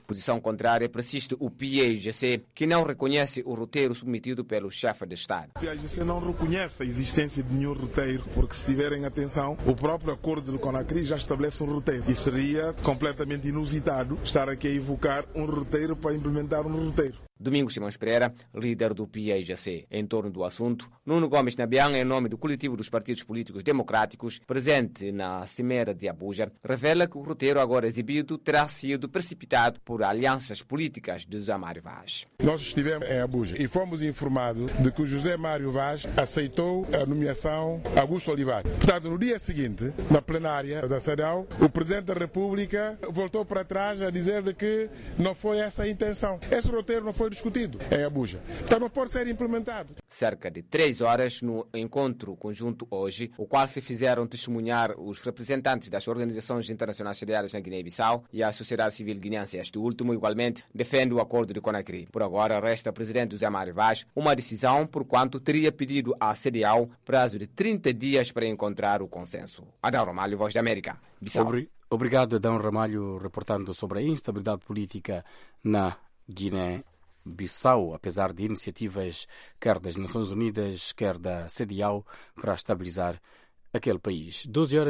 Posição contrária persiste o PAIGC, que não reconhece o roteiro submetido pelo chefe de Estado. O PAIGC não reconhece a existência de nenhum roteiro, porque se tiverem atenção, o próprio acordo do Conakry já estabelece um roteiro. E seria completamente inusitado estar aqui a evocar um roteiro para implementar um roteiro. Domingos Simões Pereira, líder do PAIGC. Em torno do assunto, Nuno Gomes Nabian, em nome do coletivo dos partidos políticos democráticos, presente na Cimeira de Abuja, revela que o roteiro agora exibido terá sido precipitado por alianças políticas de José Mário Vaz. Nós estivemos em Abuja e fomos informados de que o José Mário Vaz aceitou a nomeação Augusto Olivar. Portanto, no dia seguinte, na plenária da CEDEAO, o Presidente da República voltou para trás a dizer que não foi essa a intenção. Esse roteiro não foi discutido em Abuja. Então não pode ser implementado. Cerca de 3 horas no encontro conjunto hoje, o qual se fizeram testemunhar os representantes das organizações internacionais sediadas na Guiné-Bissau e a sociedade civil guineense. Este último, igualmente, defende o acordo de Conakry. Por agora, resta ao presidente José Mário Vaz uma decisão, por quanto teria pedido à CEDEAO prazo de 30 dias para encontrar o consenso. Adão Ramalho, Voz da América, Bissau. Obrigado, Adão Ramalho, reportando sobre a instabilidade política na Guiné-Bissau, apesar de iniciativas quer das Nações Unidas, quer da CEDEAO, para estabilizar aquele país.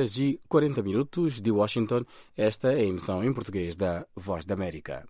12h40 de Washington, esta é a emissão em português da Voz da América.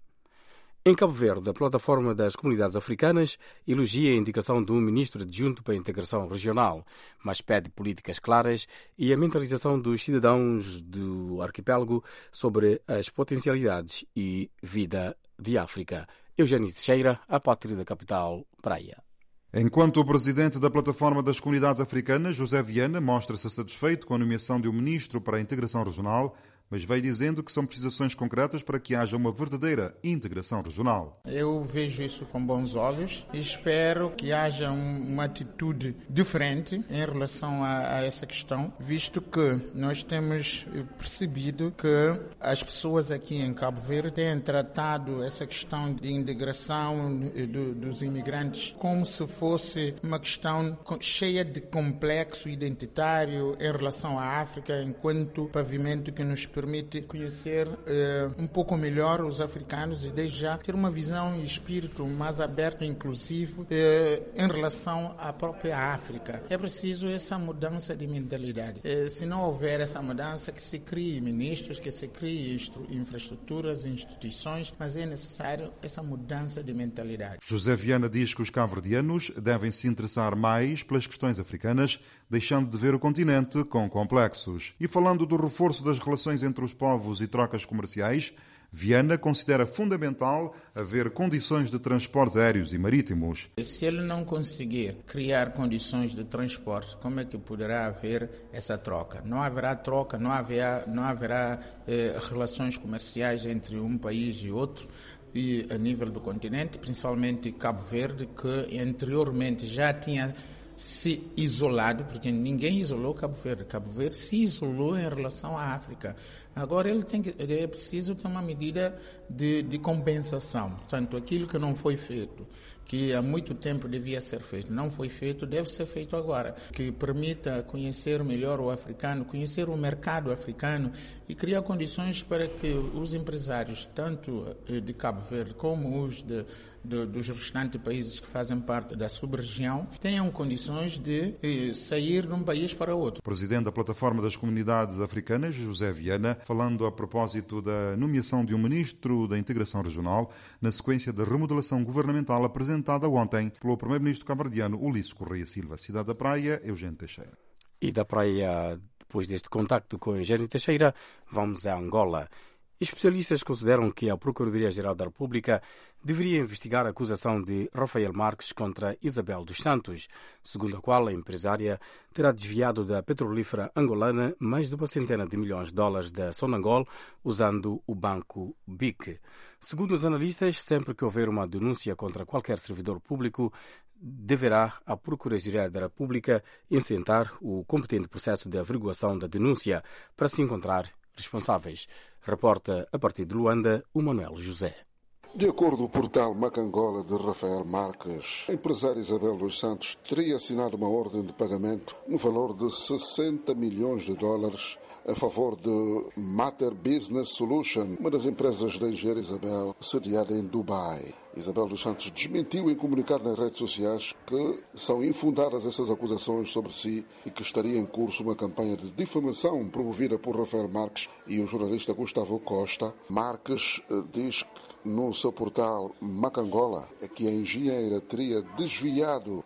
Em Cabo Verde, a Plataforma das Comunidades Africanas elogia a indicação do ministro adjunto para a integração regional, mas pede políticas claras e a mentalização dos cidadãos do arquipélago sobre as potencialidades e vida de África. Eugênio Teixeira, a pátria da capital, Praia. Enquanto o presidente da Plataforma das Comunidades Africanas, José Viana, mostra-se satisfeito com a nomeação de um ministro para a integração regional, mas veio dizendo que são precisações concretas para que haja uma verdadeira integração regional. Eu vejo isso com bons olhos e espero que haja uma atitude diferente em relação a essa questão, visto que nós temos percebido que as pessoas aqui em Cabo Verde têm tratado essa questão de integração dos imigrantes como se fosse uma questão cheia de complexo identitário em relação à África, enquanto pavimento que nos permite conhecer um pouco melhor os africanos e desde já ter uma visão e espírito mais aberto e inclusivo em relação à própria África. É preciso essa mudança de mentalidade. Se não houver essa mudança, que se crie ministros, que se crie infraestruturas, instituições, mas é necessário essa mudança de mentalidade. José Viana diz que os cabo-verdianos devem se interessar mais pelas questões africanas, deixando de ver o continente com complexos. E falando do reforço das relações entre os povos e trocas comerciais, Viana considera fundamental haver condições de transportes aéreos e marítimos. Se ele não conseguir criar condições de transporte, como é que poderá haver essa troca? Não haverá troca, não haverá relações comerciais entre um país e outro, e a nível do continente, principalmente Cabo Verde, que anteriormente já tinha se isolado, porque ninguém isolou Cabo Verde. Cabo Verde se isolou em relação à África. Agora é preciso ter uma medida de compensação. Portanto, aquilo que não foi feito, que há muito tempo devia ser feito, não foi feito, deve ser feito agora, que permita conhecer melhor o africano, conhecer o mercado africano e criar condições para que os empresários, tanto de Cabo Verde como os dos restantes países que fazem parte da sub-região, tenham condições de sair de um país para outro. O presidente da Plataforma das Comunidades Africanas, José Viana, falando a propósito da nomeação de um ministro da integração regional, na sequência da remodelação governamental apresentada ontem pelo primeiro-ministro cabo-verdiano Ulisses Correia Silva. Cidade da Praia, Eugênio Teixeira. E da Praia, depois deste contacto com Eugênio Teixeira, vamos a Angola. Especialistas consideram que a Procuradoria-Geral da República deveria investigar a acusação de Rafael Marques contra Isabel dos Santos, segundo a qual a empresária terá desviado da petrolífera angolana mais de $100 milhões da Sonangol usando o banco BIC. Segundo os analistas, sempre que houver uma denúncia contra qualquer servidor público, deverá a Procuradoria da República incitar o competente processo de averiguação da denúncia para se encontrar responsáveis. Reporta a partir de Luanda o Manuel José. De acordo com o portal Macangola de Rafael Marques, a empresária Isabel dos Santos teria assinado uma ordem de pagamento no valor de $60 milhões a favor de Matter Business Solution, uma das empresas da engenheira Isabel, sediada em Dubai. Isabel dos Santos desmentiu em comunicar nas redes sociais que são infundadas essas acusações sobre si e que estaria em curso uma campanha de difamação promovida por Rafael Marques e o jornalista Gustavo Costa. Marques diz que no seu portal Macangola é que a engenheira teria desviado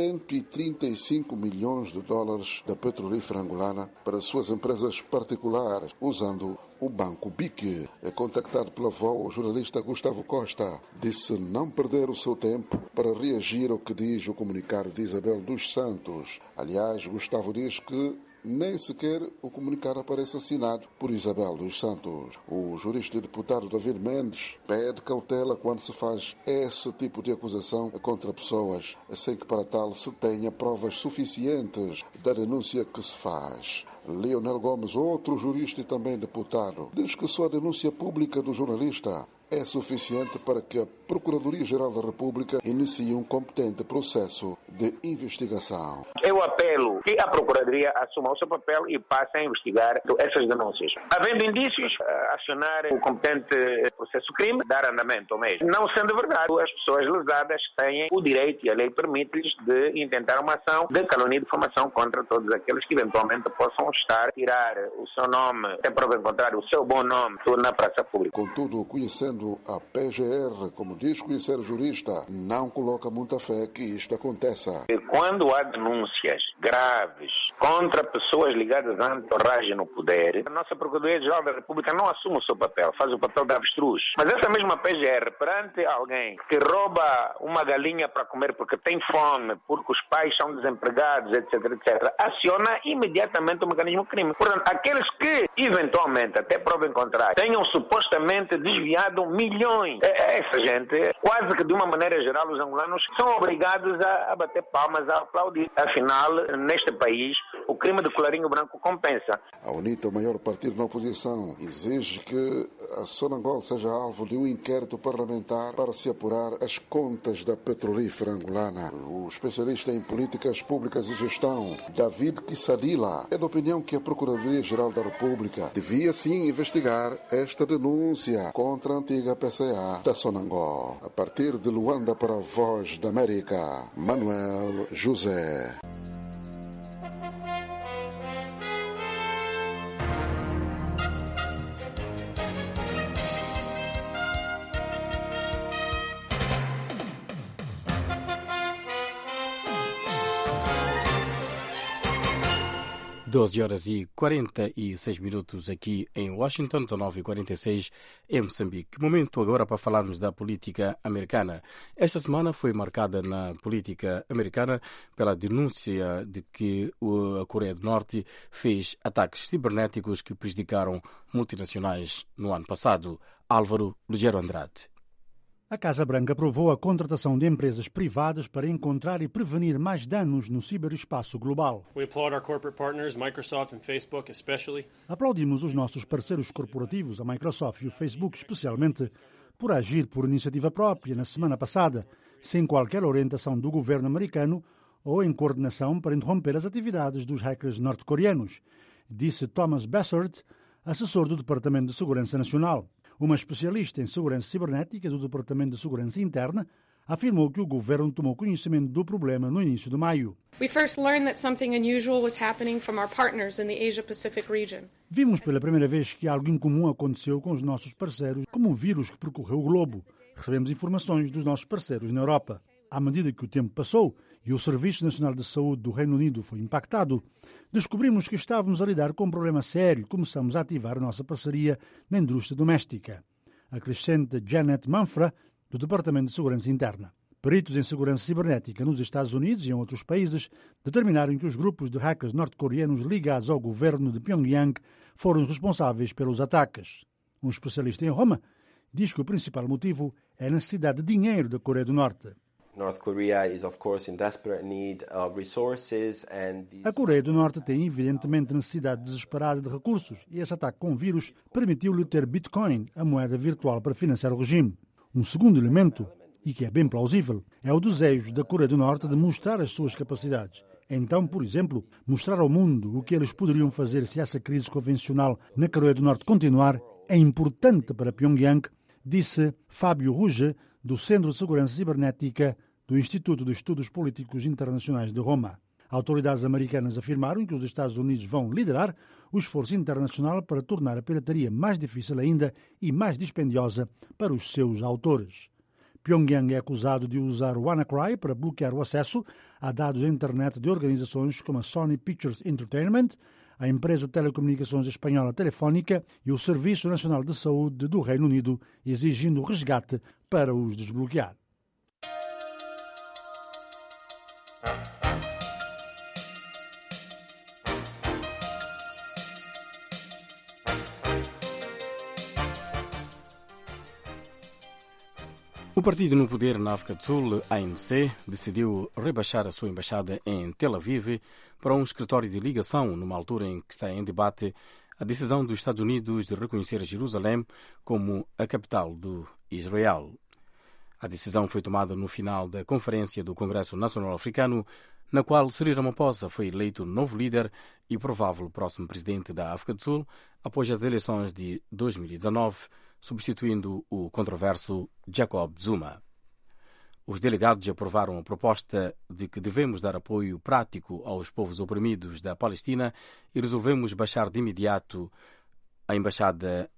$135 milhões da petrolífera angolana para suas empresas particulares, usando o Banco BIC. Contactado pela VOL, o jornalista Gustavo Costa disse não perder o seu tempo para reagir ao que diz o comunicado de Isabel dos Santos. Aliás, Gustavo diz que nem sequer o comunicado aparece assinado por Isabel dos Santos. O jurista e deputado David Mendes pede cautela quando se faz esse tipo de acusação contra pessoas, sem que para tal se tenha provas suficientes da denúncia que se faz. Leonel Gomes, outro jurista e também deputado, diz que só a denúncia pública do jornalista é suficiente para que a Procuradoria-Geral da República inicie um competente processo de investigação. Eu apelo que a Procuradoria assuma o seu papel e passe a investigar essas denúncias. Havendo indícios, acionar o competente processo crime, dar andamento ao mesmo. Não sendo verdade, as pessoas lesadas têm o direito e a lei permite-lhes de intentar uma ação de calúnia e difamação contra todos aqueles que eventualmente possam estar a tirar o seu nome, até prova contrário, o seu bom nome na praça pública. Contudo, conhecendo a PGR, como diz conhecer o jurista, não coloca muita fé que isto aconteça. Quando há denúncias graves contra pessoas ligadas à entorragem no poder, a nossa Procuradoria-Geral da República não assume o seu papel, faz o papel de avestruz. Mas essa mesma PGR, perante alguém que rouba uma galinha para comer porque tem fome, porque os pais são desempregados, etc., aciona imediatamente o mecanismo de crime. Portanto, aqueles que, eventualmente, até prova em contrário, tenham supostamente desviado milhões, essa gente, quase que de uma maneira geral, os angolanos são obrigados a bater palmas, a aplaudir. Afinal, neste país, o crime de colarinho branco compensa. A UNITA, o maior partido na oposição, exige que a Sonangol seja alvo de um inquérito parlamentar para se apurar as contas da petrolífera angolana. O especialista em políticas públicas e gestão, David Kissadila, é da opinião que a Procuradoria-Geral da República devia sim investigar esta denúncia contra a antiga PCA da Sonangol. A partir de Luanda para a Voz da América, Manuel José. Doze horas e 46 minutos aqui em Washington, 19h46 em Moçambique. Momento agora para falarmos da política americana. Esta semana foi marcada na política americana pela denúncia de que a Coreia do Norte fez ataques cibernéticos que prejudicaram multinacionais no ano passado. Álvaro Lugero Andrade. A Casa Branca aprovou a contratação de empresas privadas para encontrar e prevenir mais danos no ciberespaço global. Aplaudimos os nossos parceiros corporativos, a Microsoft e o Facebook especialmente, por agir por iniciativa própria na semana passada, sem qualquer orientação do governo americano ou em coordenação para interromper as atividades dos hackers norte-coreanos, disse Thomas Bassert, assessor do Departamento de Segurança Nacional. Uma especialista em segurança cibernética do Departamento de Segurança Interna afirmou que o governo tomou conhecimento do problema no início de maio. Vimos pela primeira vez que algo incomum aconteceu com os nossos parceiros, como um vírus que percorreu o globo. Recebemos informações dos nossos parceiros na Europa. À medida que o tempo passou e o Serviço Nacional de Saúde do Reino Unido foi impactado, descobrimos que estávamos a lidar com um problema sério e começamos a ativar a nossa parceria na indústria doméstica. Acrescenta Janet Manfra, do Departamento de Segurança Interna. Peritos em segurança cibernética nos Estados Unidos e em outros países determinaram que os grupos de hackers norte-coreanos ligados ao governo de Pyongyang foram os responsáveis pelos ataques. Um especialista em Roma diz que o principal motivo é a necessidade de dinheiro da Coreia do Norte. A Coreia do Norte tem evidentemente necessidade desesperada de recursos e esse ataque com vírus permitiu-lhe ter Bitcoin, a moeda virtual para financiar o regime. Um segundo elemento, e que é bem plausível, é o desejo da Coreia do Norte de mostrar as suas capacidades. Então, por exemplo, mostrar ao mundo o que eles poderiam fazer se essa crise convencional na Coreia do Norte continuar é importante para Pyongyang, disse Fábio Ruge, do Centro de Segurança Cibernética do Instituto de Estudos Políticos Internacionais de Roma. Autoridades americanas afirmaram que os Estados Unidos vão liderar o esforço internacional para tornar a pirataria mais difícil ainda e mais dispendiosa para os seus autores. Pyongyang é acusado de usar o WannaCry para bloquear o acesso a dados da internet de organizações como a Sony Pictures Entertainment, a empresa de telecomunicações espanhola Telefónica e o Serviço Nacional de Saúde do Reino Unido, exigindo resgate para os desbloquear. O partido no poder na África do Sul, ANC, decidiu rebaixar a sua embaixada em Tel Aviv para um escritório de ligação, numa altura em que está em debate a decisão dos Estados Unidos de reconhecer Jerusalém como a capital do Israel. A decisão foi tomada no final da conferência do Congresso Nacional Africano, na qual Cyril Ramaphosa foi eleito novo líder e provável próximo presidente da África do Sul após as eleições de 2019, substituindo o controverso Jacob Zuma. Os delegados aprovaram a proposta de que devemos dar apoio prático aos povos oprimidos da Palestina e resolvemos baixar de imediato a embaixada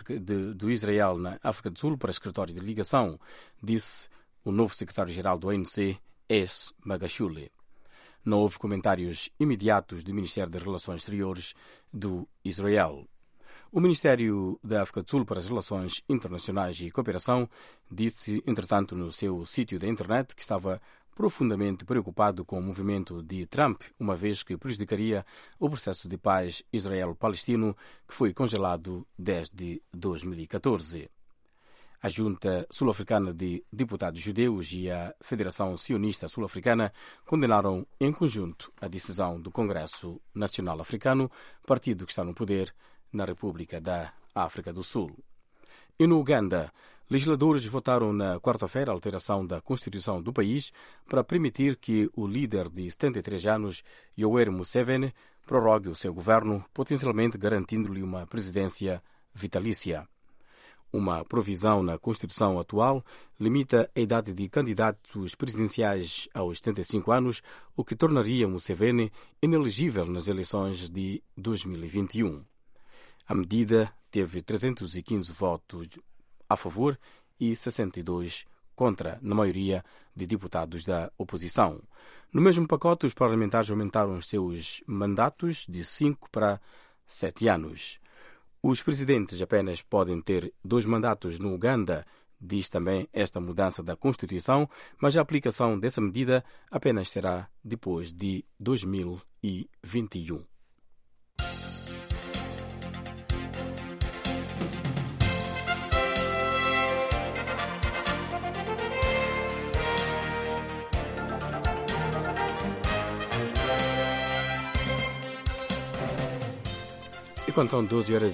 do Israel na África do Sul para escritório de ligação, disse o novo secretário-geral do ANC, Es Magashule. Não houve comentários imediatos do Ministério das Relações Exteriores do Israel. O Ministério da África do Sul para as Relações Internacionais e Cooperação disse, entretanto, no seu sítio da internet que estava profundamente preocupado com o movimento de Trump, uma vez que prejudicaria o processo de paz Israel-Palestino, que foi congelado desde 2014. A Junta Sul-Africana de Deputados Judeus e a Federação Sionista Sul-Africana condenaram em conjunto a decisão do Congresso Nacional Africano, partido que está no poder na República da África do Sul. E no Uganda, legisladores votaram na quarta-feira a alteração da Constituição do país para permitir que o líder de 73 anos, Yoweri Museveni, prorrogue o seu governo, potencialmente garantindo-lhe uma presidência vitalícia. Uma provisão na Constituição atual limita a idade de candidatos presidenciais aos 75 anos, o que tornaria Museveni inelegível nas eleições de 2021. A medida teve 315 votos a favor e 62 contra, na maioria de deputados da oposição. No mesmo pacote, os parlamentares aumentaram os seus mandatos de 5 para 7 anos. Os presidentes apenas podem ter 2 mandatos no Uganda, diz também esta mudança da Constituição, mas a aplicação dessa medida apenas será depois de 2021. E quando são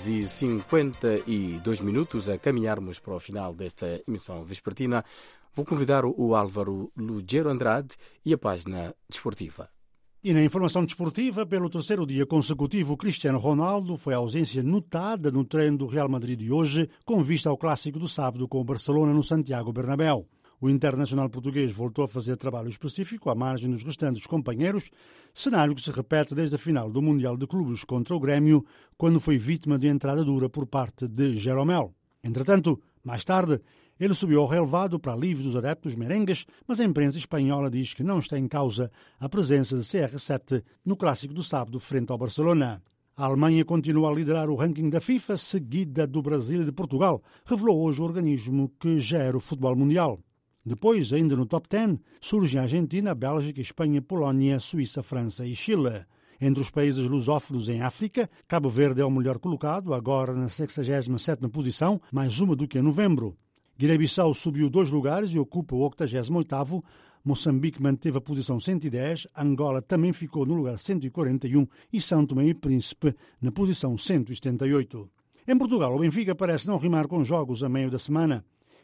12h52 a caminharmos para o final desta emissão vespertina, vou convidar o Álvaro Lugero Andrade e a página desportiva. E na informação desportiva, pelo terceiro dia consecutivo, Cristiano Ronaldo foi a ausência notada no treino do Real Madrid de hoje, com vista ao clássico do sábado com o Barcelona no Santiago Bernabéu. O internacional português voltou a fazer trabalho específico à margem dos restantes companheiros, cenário que se repete desde a final do Mundial de Clubes contra o Grêmio, quando foi vítima de entrada dura por parte de Jeromel. Entretanto, mais tarde, ele subiu ao relevado para alívio dos adeptos merengues, mas a imprensa espanhola diz que não está em causa a presença de CR7 no clássico do sábado frente ao Barcelona. A Alemanha continua a liderar o ranking da FIFA, seguida do Brasil e de Portugal, revelou hoje o organismo que gera o futebol mundial. Depois, ainda no top 10, surgem a Argentina, a Bélgica, Espanha, Polónia, Suíça, França e Chile. Entre os países lusófonos em África, Cabo Verde é o melhor colocado, agora na 67ª posição, mais uma do que em novembro. Guiné-Bissau subiu 2 lugares e ocupa o 88º, Moçambique manteve a posição 110, Angola também ficou no lugar 141 e São Tomé e Príncipe na posição 178. Em Portugal, o Benfica parece não rimar com jogos a meio da semana.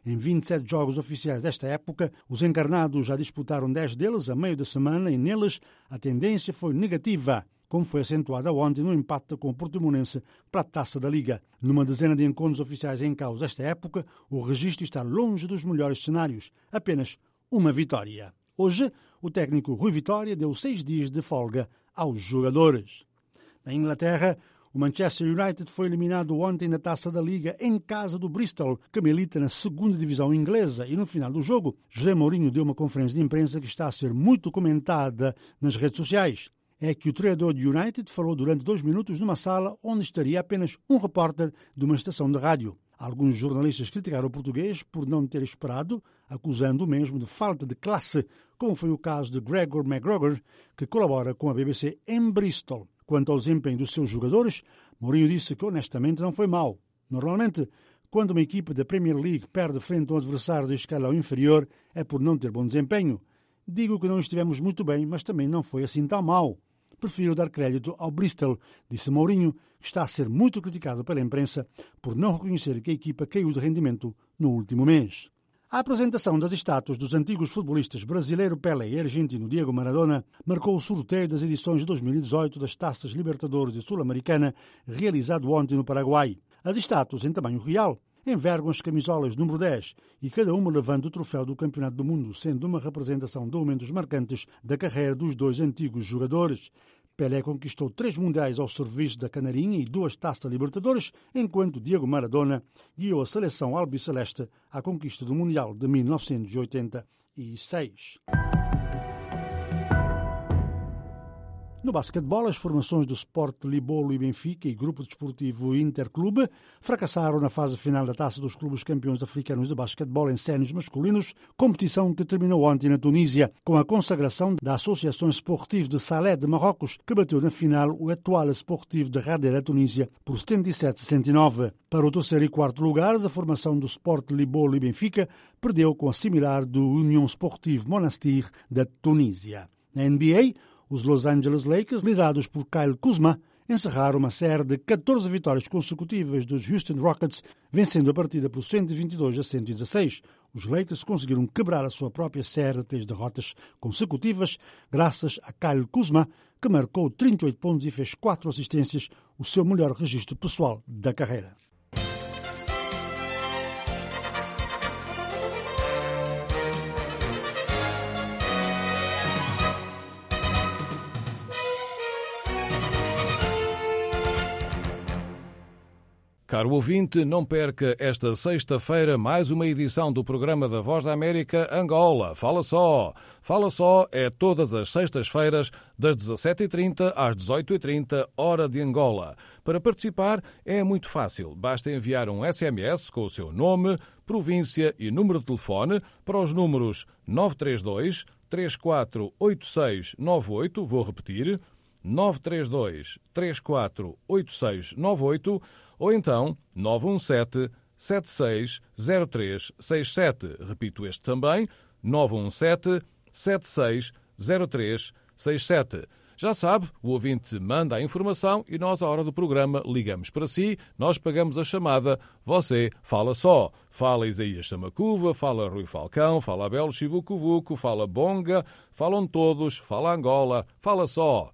Em 27 jogos oficiais desta época, os encarnados já disputaram 10 deles a meio da semana e neles a tendência foi negativa, como foi acentuada ontem no empate com o Portimonense para a Taça da Liga. Numa dezena de encontros oficiais em causa desta época, o registro está longe dos melhores cenários, apenas uma vitória. Hoje, o técnico Rui Vitória deu 6 dias de folga aos jogadores. Na Inglaterra, o Manchester United foi eliminado ontem na Taça da Liga em casa do Bristol, que milita na segunda divisão inglesa, e no final do jogo, José Mourinho deu uma conferência de imprensa que está a ser muito comentada nas redes sociais. É que o treinador de United falou durante 2 minutos numa sala onde estaria apenas um repórter de uma estação de rádio. Alguns jornalistas criticaram o português por não ter esperado, acusando-o mesmo de falta de classe, como foi o caso de Gregor McGregor, que colabora com a BBC em Bristol. Quanto ao desempenho dos seus jogadores, Mourinho disse que honestamente não foi mau. Normalmente, quando uma equipa da Premier League perde frente a um adversário de escalão inferior, é por não ter bom desempenho. Digo que não estivemos muito bem, mas também não foi assim tão mau. Prefiro dar crédito ao Bristol, disse Mourinho, que está a ser muito criticado pela imprensa por não reconhecer que a equipa caiu de rendimento no último mês. A apresentação das estátuas dos antigos futebolistas brasileiro Pelé e argentino Diego Maradona marcou o sorteio das edições de 2018 das Taças Libertadores e Sul-Americana, realizado ontem no Paraguai. As estátuas em tamanho real envergam as camisolas número 10 e cada uma levando o troféu do Campeonato do Mundo, sendo uma representação de momentos marcantes da carreira dos 2 antigos jogadores. Pelé conquistou 3 mundiais ao serviço da Canarinha e 2 Taças Libertadores, enquanto Diego Maradona guiou a seleção albiceleste à conquista do Mundial de 1986. No basquetebol, as formações do Sport Libolo e Benfica e Grupo Desportivo Interclube fracassaram na fase final da Taça dos Clubes Campeões Africanos de Basquetebol em sénios masculinos, competição que terminou ontem na Tunísia, com a consagração da Associação Sportive de Salé de Marrocos, que bateu na final o Etoile Sportive de Rader da Tunísia por 77-69. Para o terceiro e quarto lugares, a formação do Sport Libolo e Benfica perdeu com a similar do Union Sportive Monastir da Tunísia. Na NBA, os Los Angeles Lakers, liderados por Kyle Kuzma, encerraram uma série de 14 vitórias consecutivas dos Houston Rockets, vencendo a partida por 122-116. Os Lakers conseguiram quebrar a sua própria série de 3 derrotas consecutivas, graças a Kyle Kuzma, que marcou 38 pontos e fez 4 assistências, o seu melhor registro pessoal da carreira. Caro ouvinte, não perca esta sexta-feira mais uma edição do programa da Voz da América Angola. Fala só! Fala só é todas as sextas-feiras, das 17h30 às 18h30, hora de Angola. Para participar é muito fácil. Basta enviar um SMS com o seu nome, província e número de telefone para os números 932 348698, vou repetir, 932 348698, ou então 917-760367. Repito este também, 917-760367. Já sabe, o ouvinte manda a informação e nós, à hora do programa, ligamos para si, nós pagamos a chamada, você fala só. Fala Isaías Samacuva, fala Rui Falcão, fala Abel Chivucuvuco, fala Bonga, falam todos, fala Angola, fala só.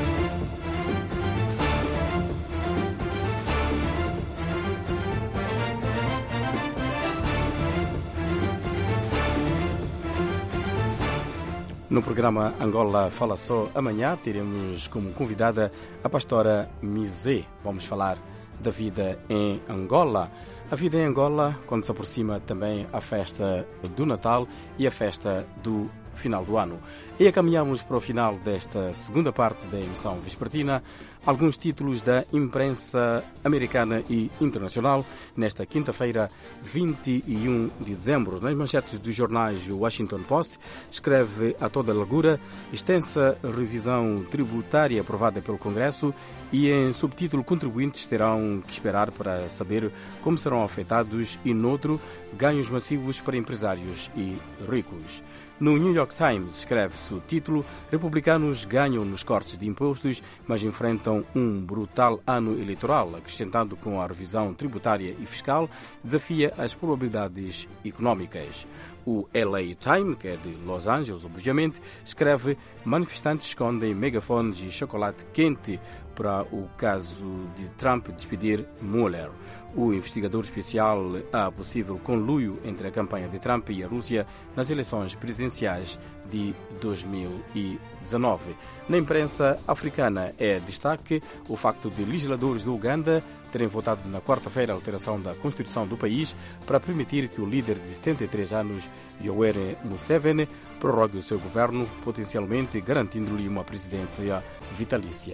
No programa Angola Fala Só, amanhã teremos como convidada a pastora Mizé. Vamos falar da vida em Angola. A vida em Angola, quando se aproxima também a festa do Natal e a festa do final do ano. E caminhamos para o final desta segunda parte da emissão vespertina. Alguns títulos da imprensa americana e internacional nesta quinta-feira, 21 de dezembro. Nas manchetes dos jornais, o Washington Post escreve a toda largura extensa revisão tributária aprovada pelo Congresso e em subtítulo contribuintes terão que esperar para saber como serão afetados e noutro ganhos massivos para empresários e ricos. No New York York Times escreve-se o título: Republicanos ganham nos cortes de impostos, mas enfrentam um brutal ano eleitoral, acrescentando com a revisão tributária e fiscal, desafia as probabilidades económicas. O LA Times, que é de Los Angeles, obviamente, escreve: manifestantes escondem megafones e chocolate quente para o caso de Trump despedir Mueller. O investigador especial a possível conluio entre a campanha de Trump e a Rússia nas eleições presidenciais de 2019. Na imprensa africana é destaque o facto de legisladores do Uganda terem votado na quarta-feira a alteração da Constituição do país para permitir que o líder de 73 anos, Yoweri Museveni, prorrogue o seu governo, potencialmente garantindo-lhe uma presidência vitalícia.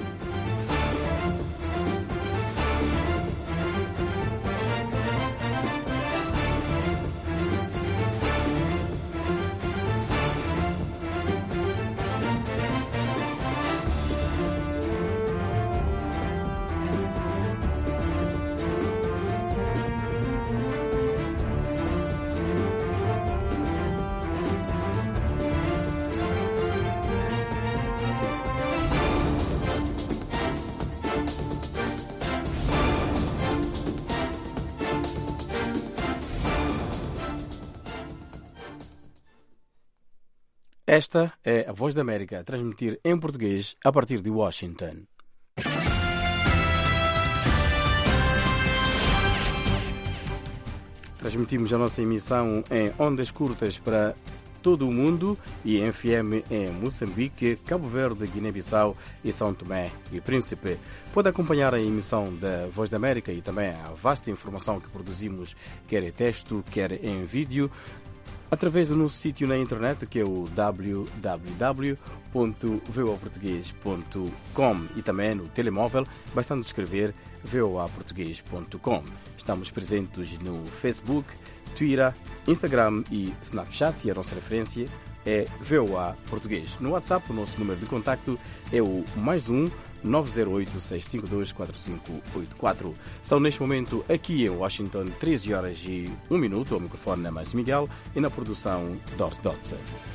Esta é a Voz da América, a transmitir em português a partir de Washington. Transmitimos a nossa emissão em ondas curtas para todo o mundo e em FM em Moçambique, Cabo Verde, Guiné-Bissau e São Tomé e Príncipe. Pode acompanhar a emissão da Voz da América e também a vasta informação que produzimos, quer em texto, quer em vídeo, através do nosso sítio na internet, que é o www.voaportugues.com, e também no telemóvel, bastando escrever voaportugues.com. Estamos presentes no Facebook, Twitter, Instagram e Snapchat, e a nossa referência é VOA Português. No WhatsApp, o nosso número de contacto é o +1 908-652-4584. São neste momento aqui em Washington 13h01. Ao microfone é Márcio Miguel e na produção Dors Dotze.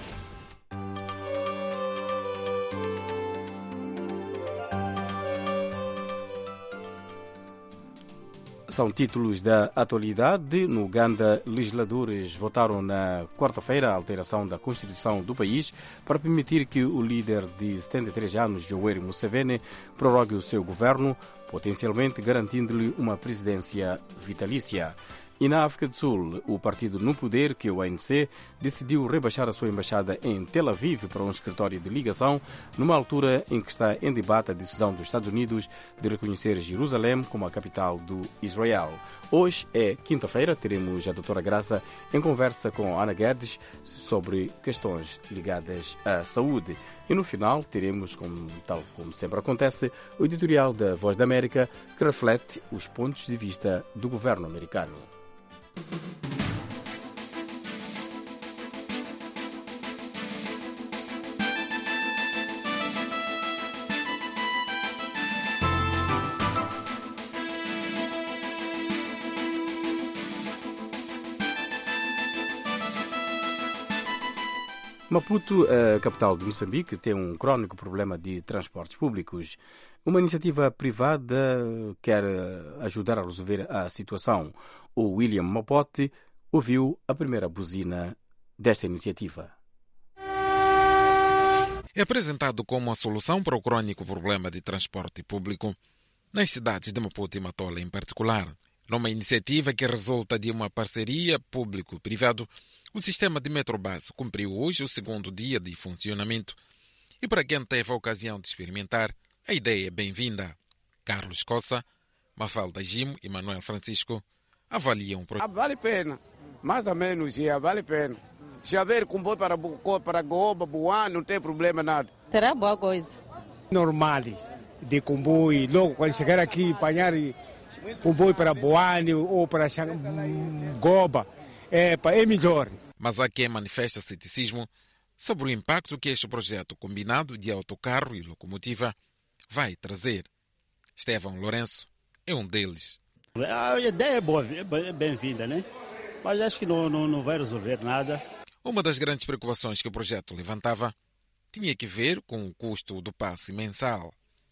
São títulos da atualidade. No Uganda, legisladores votaram na quarta-feira a alteração da Constituição do país para permitir que o líder de 73 anos, Yoweri Museveni, prorrogue o seu governo, potencialmente garantindo-lhe uma presidência vitalícia. E na África do Sul, o partido no poder, que é o ANC, decidiu rebaixar a sua embaixada em Tel Aviv para um escritório de ligação, numa altura em que está em debate a decisão dos Estados Unidos de reconhecer Jerusalém como a capital do Israel. Hoje é quinta-feira, teremos a doutora Graça em conversa com Ana Guedes sobre questões ligadas à saúde. E no final teremos, tal como sempre acontece, o editorial da Voz da América, que reflete os pontos de vista do governo americano. Maputo, a capital de Moçambique, tem um crónico problema de transportes públicos. Uma iniciativa privada quer ajudar a resolver a situação. O William Mapote ouviu a primeira buzina desta iniciativa. É apresentado como a solução para o crônico problema de transporte público nas cidades de Maputo e Matola em particular. Numa iniciativa que resulta de uma parceria público-privado, o sistema de Metrobus cumpriu hoje o segundo dia de funcionamento e, para quem teve a ocasião de experimentar, a ideia é bem-vinda. Carlos Cossa, Mafalda Gimo e Manuel Francisco avaliam o projeto. Vale a pena, mais ou menos, vale a pena. Se haver comboio para Goba, Boa, não tem problema nada. Será boa coisa. Normal, de comboio, logo quando chegar aqui, apanhar comboio para Boane ou para Goba, é melhor. Mas há quem manifesta ceticismo sobre o impacto que este projeto combinado de autocarro e locomotiva vai trazer. Estevão Lourenço é um deles. A ideia é boa, é bem-vinda, né? Mas acho que não vai resolver nada. Uma das grandes preocupações que o projeto levantava tinha que ver com o custo do passe mensal.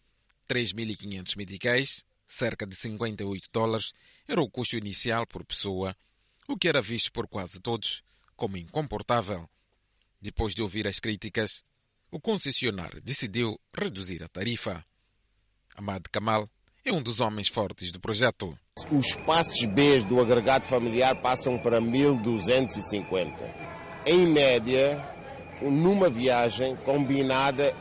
3.500 meticais, cerca de $58, era o custo inicial por pessoa, o que era visto por quase todos como incomportável. Depois de ouvir as críticas, o concessionário decidiu reduzir a tarifa. Ahmad Kamal é um dos homens fortes do projeto. Os passes B do agregado familiar passam para 1.250. Em média, numa viagem combinada,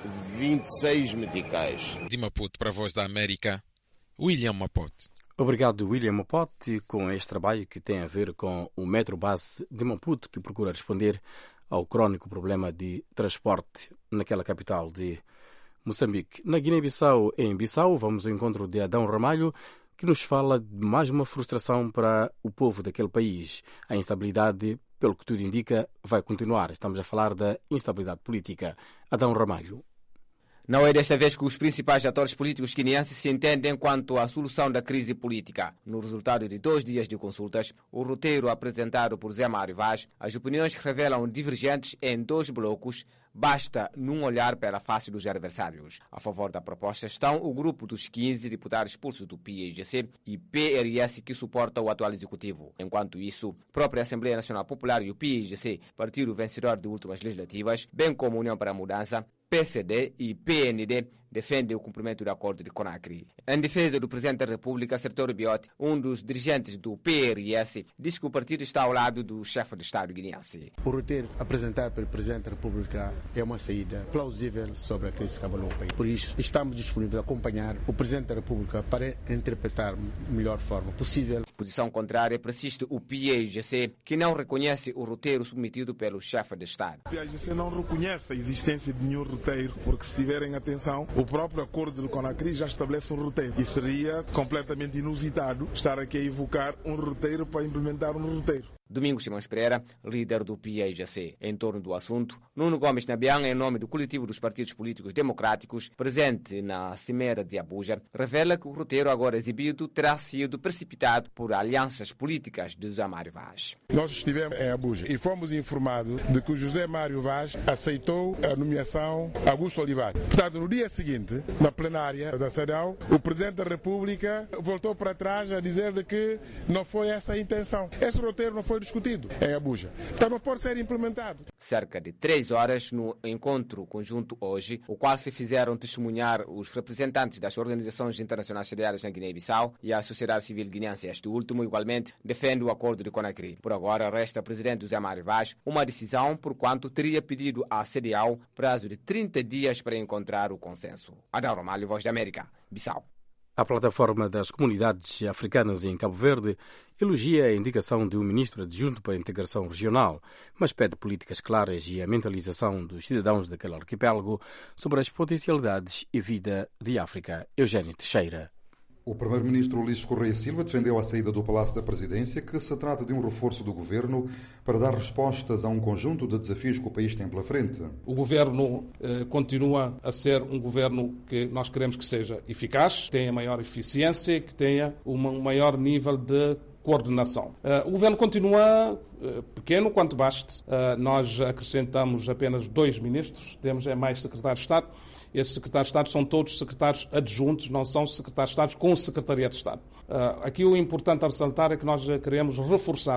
26 meticais. De Maputo para a Voz da América, William Mapote. Obrigado, William Mapote, com este trabalho que tem a ver com o Metrobus de Maputo, que procura responder ao crónico problema de transporte naquela capital de Moçambique. Na Guiné-Bissau, em Bissau, vamos ao encontro de Adão Ramalho, que nos fala de mais uma frustração para o povo daquele país. A instabilidade, pelo que tudo indica, vai continuar. Estamos a falar da instabilidade política. Adão Ramalho. Não é desta vez que os principais atores políticos guineenses se entendem quanto à solução da crise política. No resultado de 2 dias de consultas, o roteiro apresentado por Zé Mário Vaz, as opiniões revelam divergentes em 2 blocos. Basta num olhar para a face dos adversários. A favor da proposta estão o grupo dos 15 deputados expulsos do PAIGC e PRS que suporta o atual executivo. Enquanto isso, a própria Assembleia Nacional Popular e o PAIGC, partido vencedor de últimas legislativas, bem como a União para a Mudança, PCD e PND, defendem o cumprimento do acordo de Conakry. Em defesa do Presidente da República, Sertório Biot, um dos dirigentes do PRS, diz que o partido está ao lado do chefe de Estado guineense. O roteiro apresentado pelo Presidente da República é uma saída plausível sobre a crise que abalou o país. Por isso, estamos disponíveis a acompanhar o Presidente da República para interpretar da melhor forma possível. Posição contrária persiste o PAIGC, que não reconhece o roteiro submetido pelo chefe de Estado. O PAIGC não reconhece a existência de nenhum roteiro, porque se tiverem atenção, o próprio acordo de Conakry já estabelece um roteiro. E seria completamente inusitado estar aqui a evocar um roteiro para implementar um roteiro. Domingos Simões Pereira, líder do PAIGC. Em torno do assunto, Nuno Gomes Nabian, em nome do coletivo dos partidos políticos democráticos, presente na Cimeira de Abuja, revela que o roteiro agora exibido terá sido precipitado por alianças políticas de José Mário Vaz. Nós estivemos em Abuja e fomos informados de que o José Mário Vaz aceitou a nomeação Augusto Olivar. Portanto, no dia seguinte, na plenária da CEDEAO, o Presidente da República voltou para trás a dizer que não foi essa a intenção. Esse roteiro não foi discutido em Abuja. Então não pode ser implementado. Cerca de 3 horas no encontro conjunto hoje, o qual se fizeram testemunhar os representantes das organizações internacionais sediadas na Guiné-Bissau e a sociedade civil guineense. Este último, igualmente, defende o acordo de Conakry. Por agora, resta ao presidente José Mário Vaz uma decisão por quanto teria pedido à CEDEAO prazo de 30 dias para encontrar o consenso. Adão Ramalho, Voz da América, Bissau. A plataforma das comunidades africanas em Cabo Verde elogia a indicação de um ministro adjunto para a integração regional, mas pede políticas claras e a mentalização dos cidadãos daquele arquipélago sobre as potencialidades e vida de África. Eugênio Teixeira. O primeiro-ministro Ulisses Correia Silva defendeu a saída do Palácio da Presidência que se trata de um reforço do governo para dar respostas a um conjunto de desafios que o país tem pela frente. O governo continua a ser um governo que nós queremos que seja eficaz, tenha maior eficiência e que tenha um maior nível de coordenação. O governo continua pequeno quanto baste. Nós acrescentamos apenas 2 ministros, temos mais secretários de Estado. Esses secretários de Estado são todos secretários adjuntos, não são secretários de Estado com Secretaria de Estado. Aqui o importante a ressaltar é que nós queremos reforçar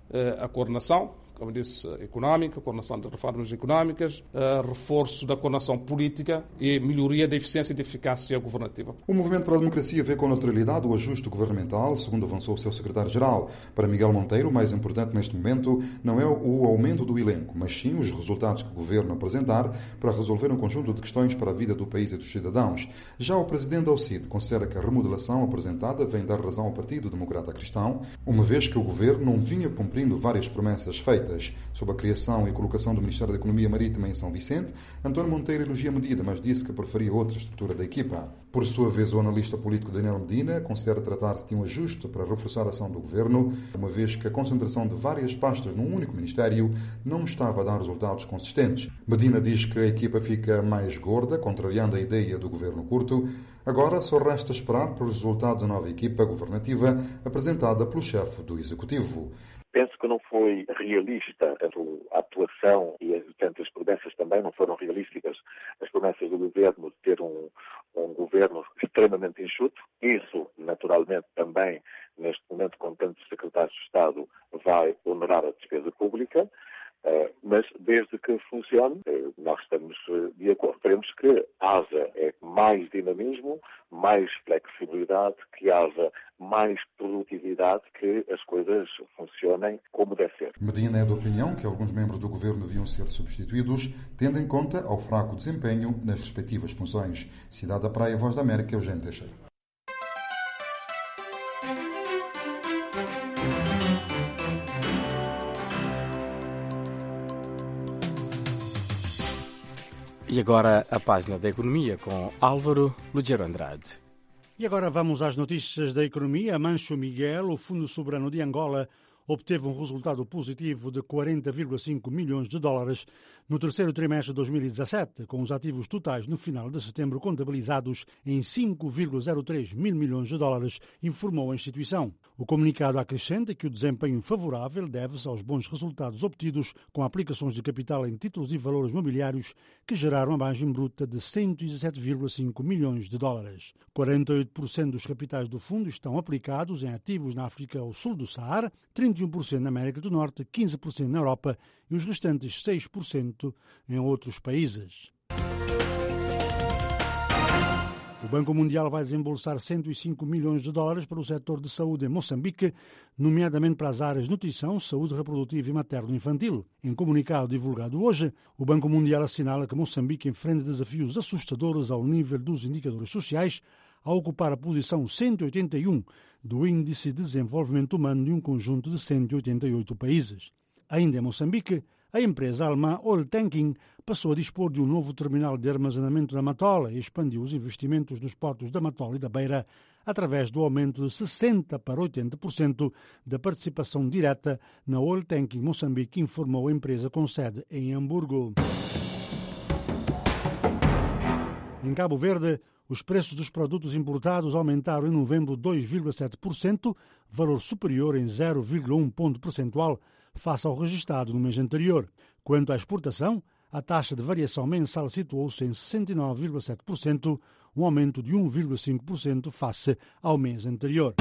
a coordenação, como disse, económica, coordenação de reformas económicas, reforço da coordenação política e melhoria da eficiência e da eficácia governativa. O Movimento para a Democracia vê com naturalidade o ajuste governamental, segundo avançou o seu secretário-geral. Para Miguel Monteiro, o mais importante neste momento não é o aumento do elenco, mas sim os resultados que o governo apresentar para resolver um conjunto de questões para a vida do país e dos cidadãos. Já o presidente da UCID considera que a remodelação apresentada vem dar razão ao Partido Democrata Cristão, uma vez que o governo não vinha cumprindo várias promessas feitas. Sobre a criação e colocação do Ministério da Economia Marítima em São Vicente, António Monteiro elogia a medida, mas disse que preferia outra estrutura da equipa. Por sua vez, o analista político Daniel Medina considera tratar-se de um ajuste para reforçar a ação do governo, uma vez que a concentração de várias pastas num único ministério não estava a dar resultados consistentes. Medina diz que a equipa fica mais gorda, contrariando a ideia do governo curto. Agora só resta esperar pelos resultados da nova equipa governativa apresentada pelo chefe do Executivo. Penso que não foi realista a atuação e as promessas também não foram realísticas. As promessas do governo de ter um governo extremamente enxuto. Isso, naturalmente, também, neste momento, com tantos secretários de Estado, vai onerar a despesa pública. Mas desde que funcione, nós estamos de acordo. Queremos que haja mais dinamismo, mais flexibilidade, que haja mais produtividade, que as coisas funcionem como deve ser. Medina é da opinião que alguns membros do governo deviam ser substituídos, tendo em conta ao fraco desempenho nas respectivas funções. Cidade da Praia, Voz da América, Eugênio Teixeira. E agora a página da economia com Álvaro Lugero Andrade. E agora vamos às notícias da economia. Mancho Miguel, o Fundo Soberano de Angola, obteve um resultado positivo de 40,5 milhões de dólares no terceiro trimestre de 2017, com os ativos totais no final de setembro contabilizados em 5,03 mil milhões de dólares, informou a instituição. O comunicado acrescenta que o desempenho favorável deve-se aos bons resultados obtidos com aplicações de capital em títulos e valores mobiliários que geraram a margem bruta de 117,5 milhões de dólares. 48% dos capitais do fundo estão aplicados em ativos na África ao sul do Saara, 31% na América do Norte, 15% na Europa e os restantes 6% em outros países. O Banco Mundial vai desembolsar 105 milhões de dólares para o setor de saúde em Moçambique, nomeadamente para as áreas de nutrição, saúde reprodutiva e materno-infantil. Em comunicado divulgado hoje, o Banco Mundial assinala que Moçambique enfrenta desafios assustadores ao nível dos indicadores sociais, a ocupar a posição 181 do Índice de Desenvolvimento Humano de um conjunto de 188 países. Ainda em Moçambique, a empresa alemã Oiltanking passou a dispor de um novo terminal de armazenamento da Matola e expandiu os investimentos nos portos da Matola e da Beira através do aumento de 60% para 80% da participação direta na Oiltanking Moçambique, informou a empresa com sede em Hamburgo. Em Cabo Verde, os preços dos produtos importados aumentaram em novembro 2,7%, valor superior em 0,1 ponto percentual face ao registrado no mês anterior. Quanto à exportação, a taxa de variação mensal situou-se em 69,7%, um aumento de 1,5% face ao mês anterior.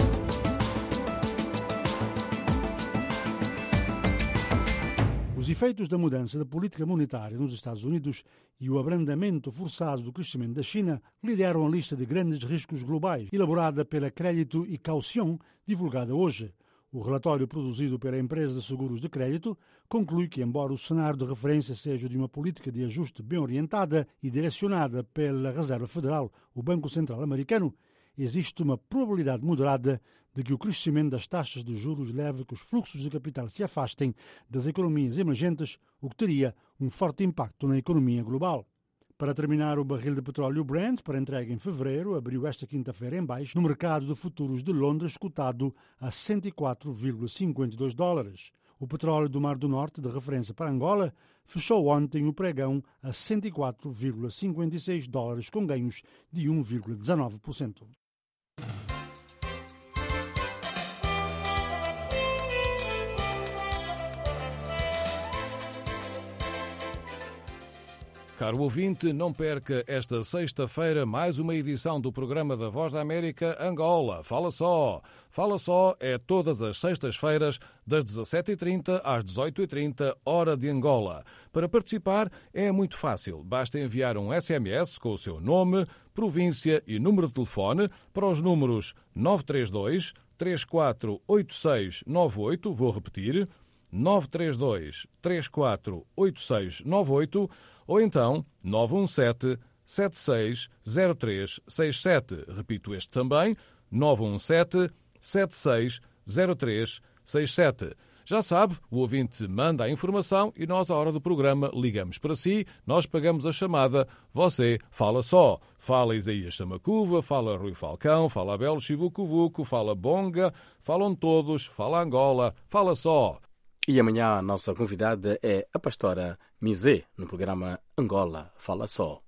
Os efeitos da mudança da política monetária nos Estados Unidos e o abrandamento forçado do crescimento da China lideram a lista de grandes riscos globais, elaborada pela Crédito e Caution, divulgada hoje. O relatório produzido pela empresa de seguros de crédito conclui que, embora o cenário de referência seja de uma política de ajuste bem orientada e direcionada pela Reserva Federal, o Banco Central Americano, existe uma probabilidade moderada de que o crescimento das taxas de juros leve a que os fluxos de capital se afastem das economias emergentes, o que teria um forte impacto na economia global. Para terminar, o barril de petróleo Brent, para entrega em fevereiro, abriu esta quinta-feira em baixo no mercado de futuros de Londres, cotado a 104,52 dólares. O petróleo do Mar do Norte, de referência para Angola, fechou ontem o pregão a 104,56 dólares, com ganhos de 1,19%. Caro ouvinte, não perca esta sexta-feira mais uma edição do programa da Voz da América Angola. Fala só! Fala só é todas as sextas-feiras, das 17h30 às 18h30, hora de Angola. Para participar é muito fácil. Basta enviar um SMS com o seu nome, província e número de telefone para os números 932 348698, vou repetir, 932 348698, ou então 917-760367. Repito este também, 917-760367. Já sabe, o ouvinte manda a informação e nós, à hora do programa, ligamos para si, nós pagamos a chamada, você fala só. Fala Isaías Samacuva, fala Rui Falcão, fala Abel Chivucuvuco, fala Bonga, falam todos, fala Angola, fala só. E amanhã a nossa convidada é a pastora Mizé, no programa Angola Fala Só.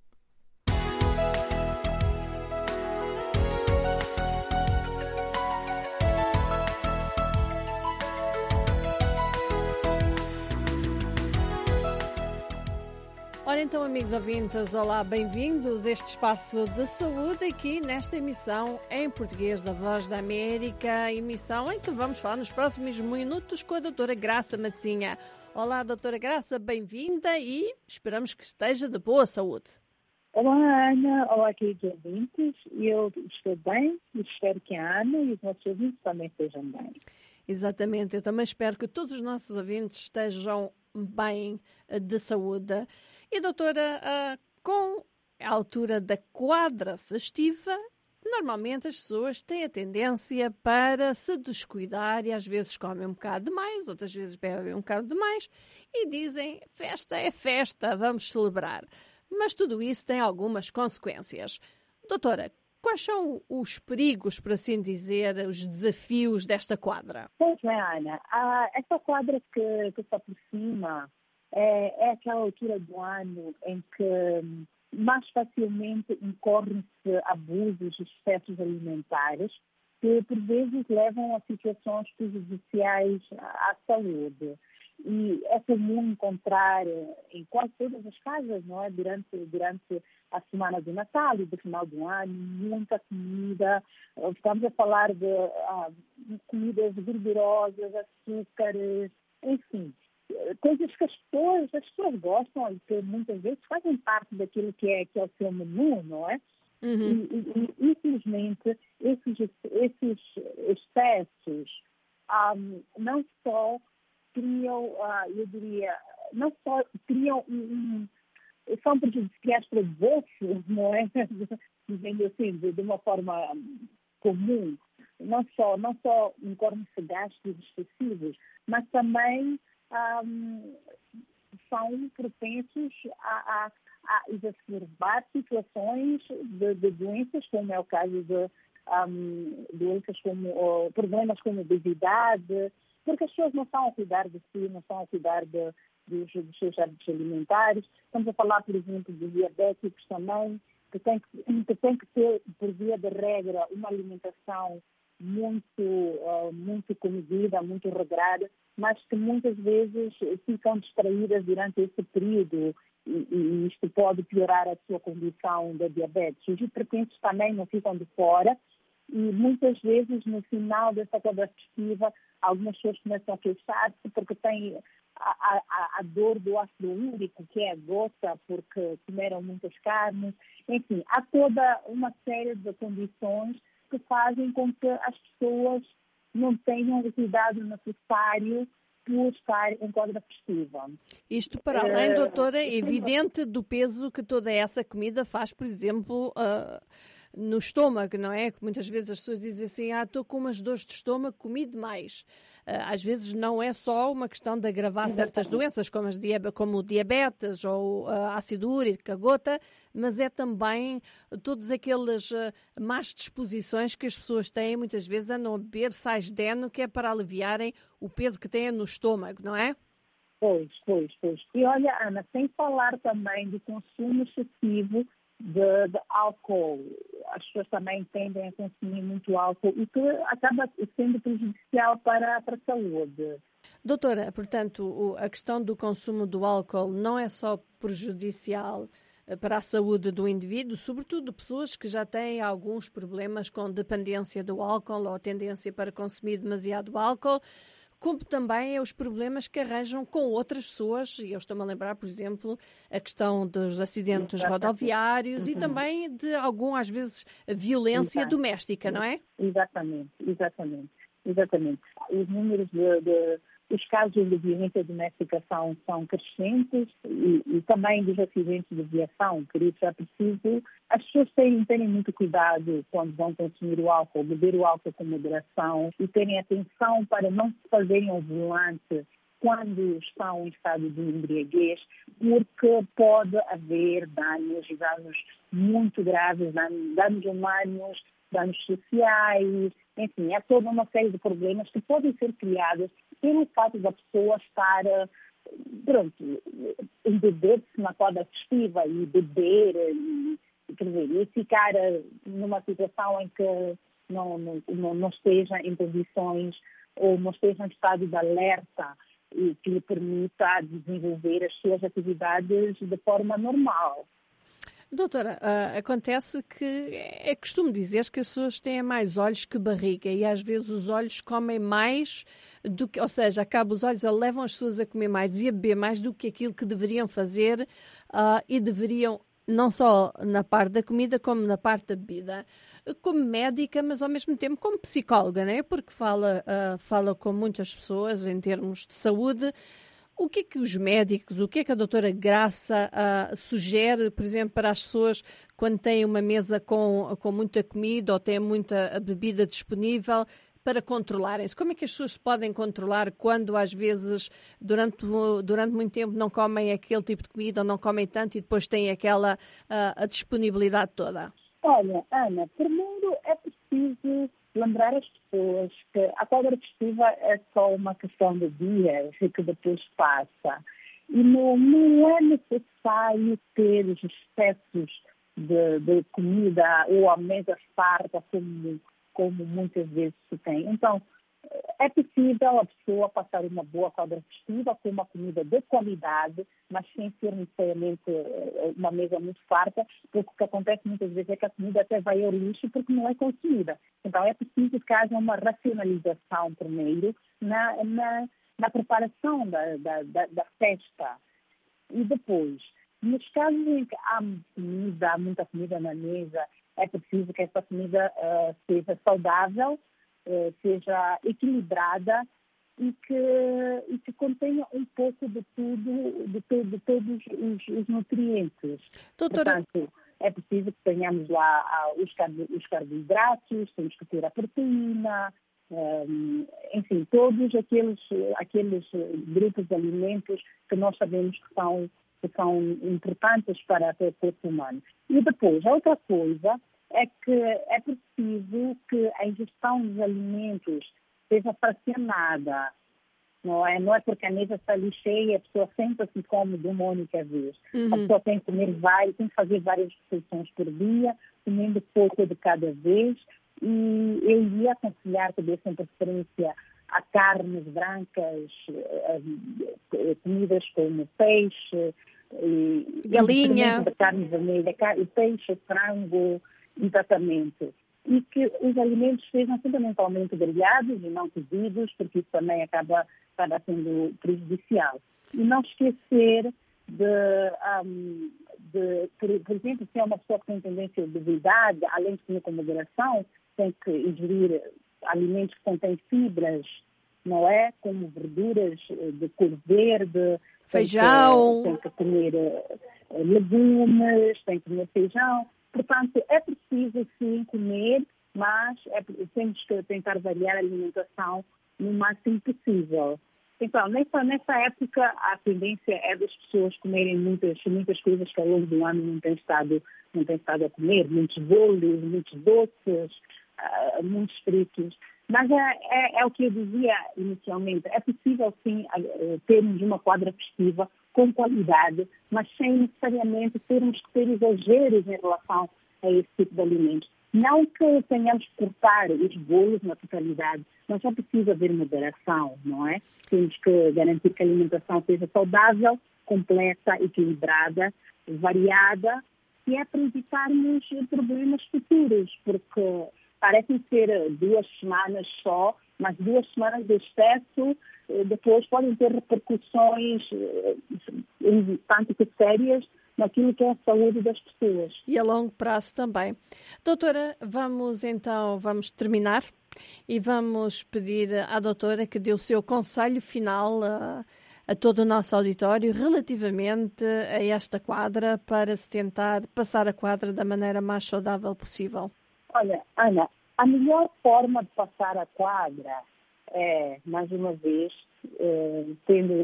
Ora então, amigos ouvintes, olá, bem-vindos a este espaço de saúde aqui nesta emissão em português da Voz da América, emissão em que vamos falar nos próximos minutos com a doutora Graça Matezinha. Olá, doutora Graça, bem-vinda e esperamos que esteja de boa saúde. Olá, Ana. Olá, queridos ouvintes. Eu estou bem e espero que a Ana e os nossos ouvintes também estejam bem. Exatamente, eu também espero que todos os nossos ouvintes estejam bem de saúde. E, doutora, com a altura da quadra festiva, normalmente as pessoas têm a tendência para se descuidar e às vezes comem um bocado demais, outras vezes bebem um bocado demais e dizem festa é festa, vamos celebrar. Mas tudo isso tem algumas consequências. Doutora, quais são os perigos, por assim dizer, os desafios desta quadra? Pois é, Ana. Esta quadra que se aproxima é aquela altura do ano em que mais facilmente incorrem-se abusos e excessos alimentares que, por vezes, levam a situações prejudiciais à saúde. E é comum encontrar em quase todas as casas, não é? Durante a semana do Natal e do final do ano, muita comida. Estamos a falar de comidas gordurosas, açúcares, enfim, coisas que as pessoas gostam e que muitas vezes fazem parte daquilo que é o seu menu, não é? Uhum. E infelizmente, esses excessos não só criam, eu diria, não só criam são prejudiciais para o bolso, não é? Dizendo assim, de uma forma comum. Não só incorrem-se gastos excessivos, mas também são propensos a exacerbar situações de doenças, como é o caso de doenças como problemas como obesidade, porque as pessoas não estão a cuidar de si, não estão a cuidar dos seus hábitos alimentares. Estamos a falar, por exemplo, de diabéticos também, que tem que ter, por via de regra, uma alimentação muito comedida, muito regrada, mas que muitas vezes ficam distraídas durante esse período e isto pode piorar a sua condição de diabetes. Os hipertensos também não ficam de fora e muitas vezes no final dessa quadra festiva algumas pessoas começam a queixar-se porque têm a dor do ácido úrico, que é a gota, porque comeram muitas carnes. Enfim, há toda uma série de condições que fazem com que as pessoas não tenham o cuidado necessário por estar em quadra festiva. Isto para além, doutora, é evidente do peso que toda essa comida faz, por exemplo, no estômago, não é? Que muitas vezes as pessoas dizem assim, estou com umas dores de estômago, comi demais. Às vezes não é só uma questão de agravar certas doenças, como o diabetes ou a ácido úrico, a gota, mas é também todas aquelas más disposições que as pessoas têm, muitas vezes andam a beber sais deno, que é para aliviarem o peso que têm no estômago, não é? Pois. E olha, Ana, sem falar também do consumo excessivo de álcool. As pessoas também tendem a consumir muito álcool e que acaba sendo prejudicial para a saúde. Doutora, portanto, a questão do consumo do álcool não é só prejudicial para a saúde do indivíduo, sobretudo de pessoas que já têm alguns problemas com dependência do álcool ou tendência para consumir demasiado álcool, como também é os problemas que arranjam com outras pessoas, e eu estou-me a lembrar, por exemplo, a questão dos acidentes rodoviários e também de às vezes, violência doméstica, não é? Exatamente. Os números os casos de violência doméstica são crescentes e também dos acidentes de viação, por isso é preciso as pessoas terem muito cuidado quando vão consumir o álcool, beber o álcool com moderação e terem atenção para não se fazerem ao volante quando estão em estado de embriaguez, porque pode haver danos muito graves, danos humanos, danos sociais, enfim, há toda uma série de problemas que podem ser criados pelo fato da pessoa estar, embeber-se na quadra festiva e beber, e ficar numa situação em que não esteja em condições ou não esteja em estado de alerta e que lhe permita desenvolver as suas atividades de forma normal. Doutora, acontece que é costume dizer que as pessoas têm mais olhos que barriga e às vezes os olhos comem mais do que, ou seja, os olhos levam as pessoas a comer mais e a beber mais do que aquilo que deveriam fazer e deveriam, não só na parte da comida, como na parte da bebida. Como médica, mas ao mesmo tempo como psicóloga, não é? Porque fala com muitas pessoas em termos de saúde. O que é que os médicos, o que é que a doutora Graça sugere, por exemplo, para as pessoas quando têm uma mesa com muita comida ou têm muita bebida disponível para controlarem-se? Como é que as pessoas se podem controlar quando às vezes durante muito tempo não comem aquele tipo de comida ou não comem tanto e depois têm aquela a disponibilidade toda? Olha, Ana, primeiro é preciso lembrar as pessoas que a quadra festiva é só uma questão de dias e que depois passa. E não é necessário ter os excessos de comida ou a mesa farta como muitas vezes se tem. Então, é possível a pessoa passar uma boa quadra festiva com uma comida de qualidade, mas sem ser necessariamente uma mesa muito farta, porque o que acontece muitas vezes é que a comida até vai ao lixo porque não é consumida. Então é preciso que haja uma racionalização primeiro na preparação da festa. E depois, nos casos em que há muita comida na mesa, é preciso que essa comida seja saudável, seja equilibrada e que contenha um pouco de tudo, de todos os nutrientes. Doutora... Portanto, é preciso que tenhamos lá os carboidratos, temos que ter a proteína, enfim, todos aqueles grupos de alimentos que nós sabemos que são importantes para o corpo humano. E depois, a outra coisa é que é preciso que a ingestão dos alimentos seja fracionada. Não é porque a mesa está ali cheia, a pessoa senta-se e come de uma única vez. A pessoa tem que comer tem que fazer várias refeições por dia, comendo pouco de cada vez. E eu ia aconselhar que dessem preferência a carnes brancas, comidas como peixe, galinha, carne vermelha, peixe, frango. Exatamente. E que os alimentos sejam fundamentalmente grelhados e não cozidos, porque isso também acaba sendo prejudicial. E não esquecer por exemplo, se é uma pessoa que tem tendência de obesidade, além de comer com moderação, tem que ingerir alimentos que contêm fibras, não é? Como verduras de cor verde, feijão, tem que comer legumes, tem que comer feijão. Portanto, é preciso sim comer, mas temos que tentar variar a alimentação no máximo possível. Então, nessa época, a tendência é das pessoas comerem muitas coisas que ao longo do ano não têm estado a comer, muitos bolos, muitos doces, muitos fritos. Mas é o que eu dizia inicialmente, é possível sim termos uma quadra festiva com qualidade, mas sem necessariamente termos que ter exageros em relação a esse tipo de alimentos. Não que tenhamos que cortar os bolos na totalidade, mas é preciso haver moderação, não é? Temos que garantir que a alimentação seja saudável, completa, equilibrada, variada, e é para evitarmos problemas futuros, porque parecem ser 2 semanas só, mas 2 semanas de excesso depois podem ter repercussões tanto que sérias naquilo que é a saúde das pessoas. E a longo prazo também. Doutora, vamos terminar e vamos pedir à doutora que dê o seu conselho final a todo o nosso auditório relativamente a esta quadra para se tentar passar a quadra da maneira mais saudável possível. Olha, Ana, a melhor forma de passar a quadra é, mais uma vez, tendo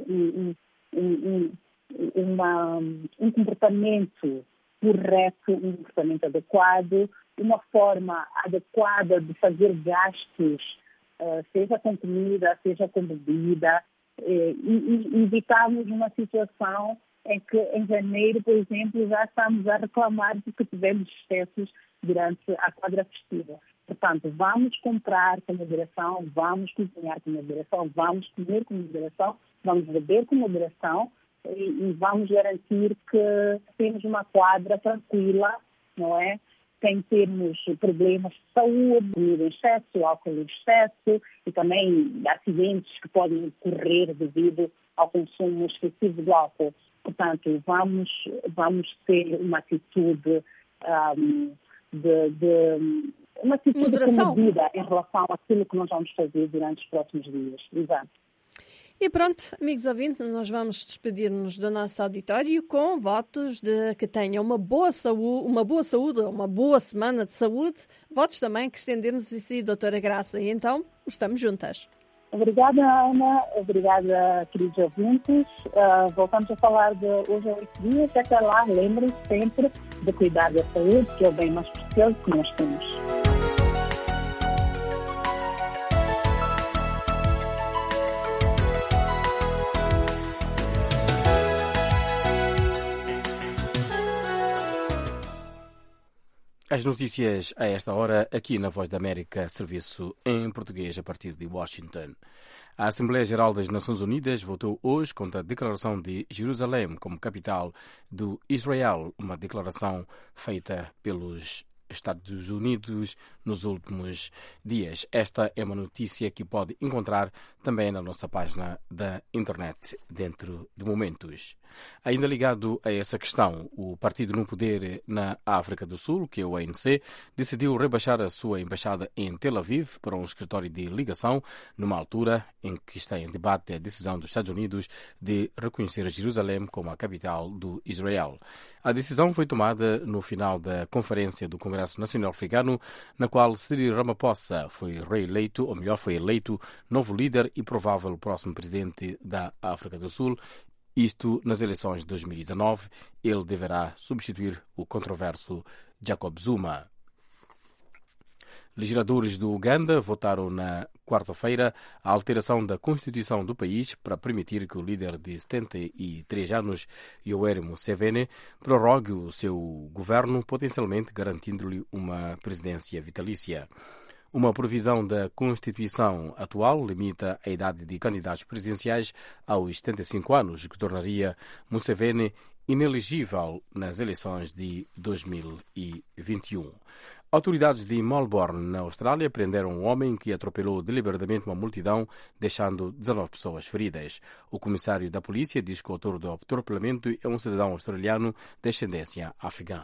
um comportamento correto, um comportamento adequado, uma forma adequada de fazer gastos, seja com comida, seja com bebida, e evitarmos uma situação em que em janeiro, por exemplo, já estamos a reclamar porque tivemos excessos durante a quadra festiva. Portanto, vamos comprar com moderação, vamos cozinhar com moderação, vamos comer com moderação, vamos beber com moderação e vamos garantir que temos uma quadra tranquila, não é? Sem termos problemas de saúde, comida em excesso, álcool em excesso e também acidentes que podem ocorrer devido ao consumo excessivo do álcool. Portanto, vamos ter uma atitude uma atitude comedida em relação àquilo que nós vamos fazer durante os próximos dias. Exato. E pronto, amigos ouvintes, nós vamos despedir-nos do nosso auditório com votos de que tenham uma boa saúde, uma boa semana de saúde. Votos também que estendemos e doutora Graça. E então, estamos juntas. Obrigada, Ana. Obrigada, queridos ouvintes. Voltamos a falar de hoje a 8 dias. Até lá, lembrem-se sempre de cuidar da saúde, que é o bem mais precioso que nós temos. As notícias a esta hora, aqui na Voz da América, serviço em português a partir de Washington. A Assembleia Geral das Nações Unidas votou hoje contra a declaração de Jerusalém como capital do Israel, uma declaração feita pelos Estados Unidos nos últimos dias. Esta é uma notícia que pode encontrar também na nossa página da internet dentro de momentos. Ainda ligado a essa questão, o partido no poder na África do Sul, que é o ANC, decidiu rebaixar a sua embaixada em Tel Aviv para um escritório de ligação, numa altura em que está em debate a decisão dos Estados Unidos de reconhecer Jerusalém como a capital do Israel. A decisão foi tomada no final da Conferência do Congresso Nacional Africano, na qual Cyril Ramaphosa foi reeleito, ou melhor, foi eleito novo líder e provável próximo presidente da África do Sul. Isto nas eleições de 2019. Ele deverá substituir o controverso Jacob Zuma. Legisladores do Uganda votaram na quarta-feira a alteração da Constituição do país para permitir que o líder de 73 anos, Yoweri Museveni, prorrogue o seu governo, potencialmente garantindo-lhe uma presidência vitalícia. Uma provisão da Constituição atual limita a idade de candidatos presidenciais aos 75 anos, que tornaria Museveni inelegível nas eleições de 2021. Autoridades de Melbourne, na Austrália, prenderam um homem que atropelou deliberadamente uma multidão, deixando 19 pessoas feridas. O comissário da polícia diz que o autor do atropelamento é um cidadão australiano de descendência afegã.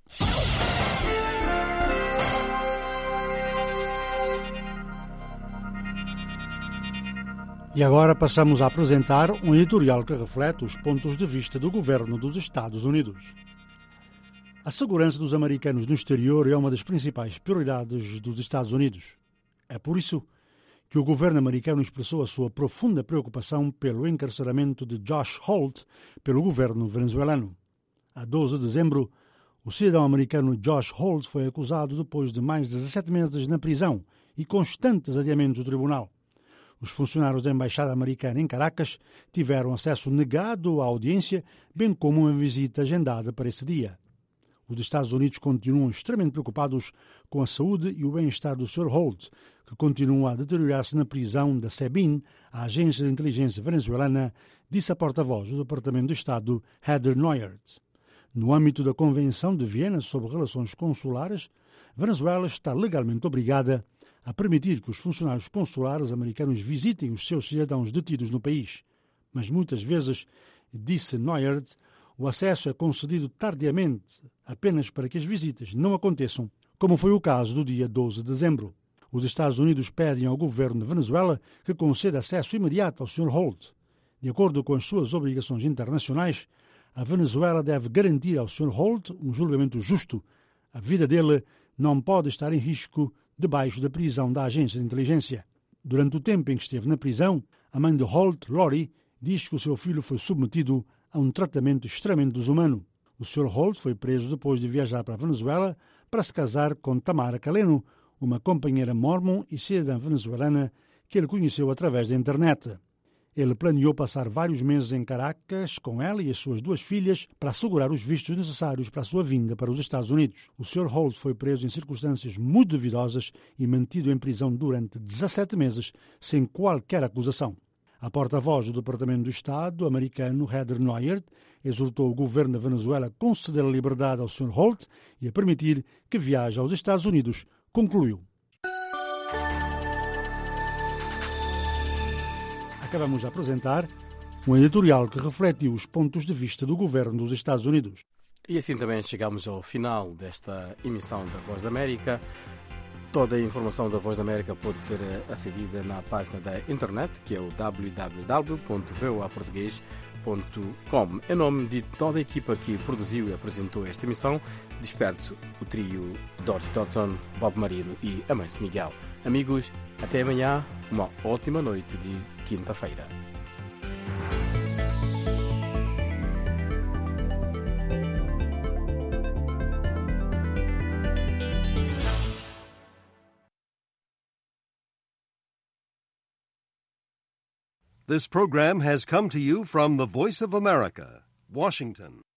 E agora passamos a apresentar um editorial que reflete os pontos de vista do governo dos Estados Unidos. A segurança dos americanos no exterior é uma das principais prioridades dos Estados Unidos. É por isso que o governo americano expressou a sua profunda preocupação pelo encarceramento de Josh Holt pelo governo venezuelano. A 12 de dezembro, o cidadão americano Josh Holt foi acusado depois de mais de 17 meses na prisão e constantes adiamentos do tribunal. Os funcionários da Embaixada Americana em Caracas tiveram acesso negado à audiência, bem como uma visita agendada para esse dia. Os Estados Unidos continuam extremamente preocupados com a saúde e o bem-estar do Sr. Holt, que continua a deteriorar-se na prisão da SEBIN, a agência de inteligência venezuelana, disse a porta-voz do Departamento de Estado, Heather Nauert. No âmbito da Convenção de Viena sobre Relações Consulares, Venezuela está legalmente obrigada a permitir que os funcionários consulares americanos visitem os seus cidadãos detidos no país. Mas muitas vezes, disse Nauert, o acesso é concedido tardiamente, apenas para que as visitas não aconteçam, como foi o caso do dia 12 de dezembro. Os Estados Unidos pedem ao governo de Venezuela que conceda acesso imediato ao Sr. Holt. De acordo com as suas obrigações internacionais, a Venezuela deve garantir ao Sr. Holt um julgamento justo. A vida dele não pode estar em risco debaixo da prisão da agência de inteligência. Durante o tempo em que esteve na prisão, a mãe de Holt, Lori, diz que o seu filho foi submetido a um tratamento extremamente desumano. O Sr. Holt foi preso depois de viajar para a Venezuela para se casar com Tamara Caleno, uma companheira mormon e cidadã venezuelana que ele conheceu através da internet. Ele planeou passar vários meses em Caracas com ela e as suas 2 filhas para assegurar os vistos necessários para a sua vinda para os Estados Unidos. O Sr. Holt foi preso em circunstâncias muito duvidosas e mantido em prisão durante 17 meses, sem qualquer acusação. A porta-voz do Departamento do Estado americano, Heather Nauert, exortou o governo da Venezuela a conceder a liberdade ao Sr. Holt e a permitir que viaje aos Estados Unidos, concluiu. Acabamos de apresentar um editorial que refletiu os pontos de vista do governo dos Estados Unidos. E assim também chegamos ao final desta emissão da Voz da América. Toda a informação da Voz da América pode ser acedida na página da internet, que é o www.voaportugues.com. Em nome de toda a equipa que produziu e apresentou esta emissão, despeço o trio Doris Dodson, Bob Marino e Amâncio Miguel. Amigos, até amanhã, uma ótima noite de quinta-feira. This program has come to you from the Voice of America, Washington.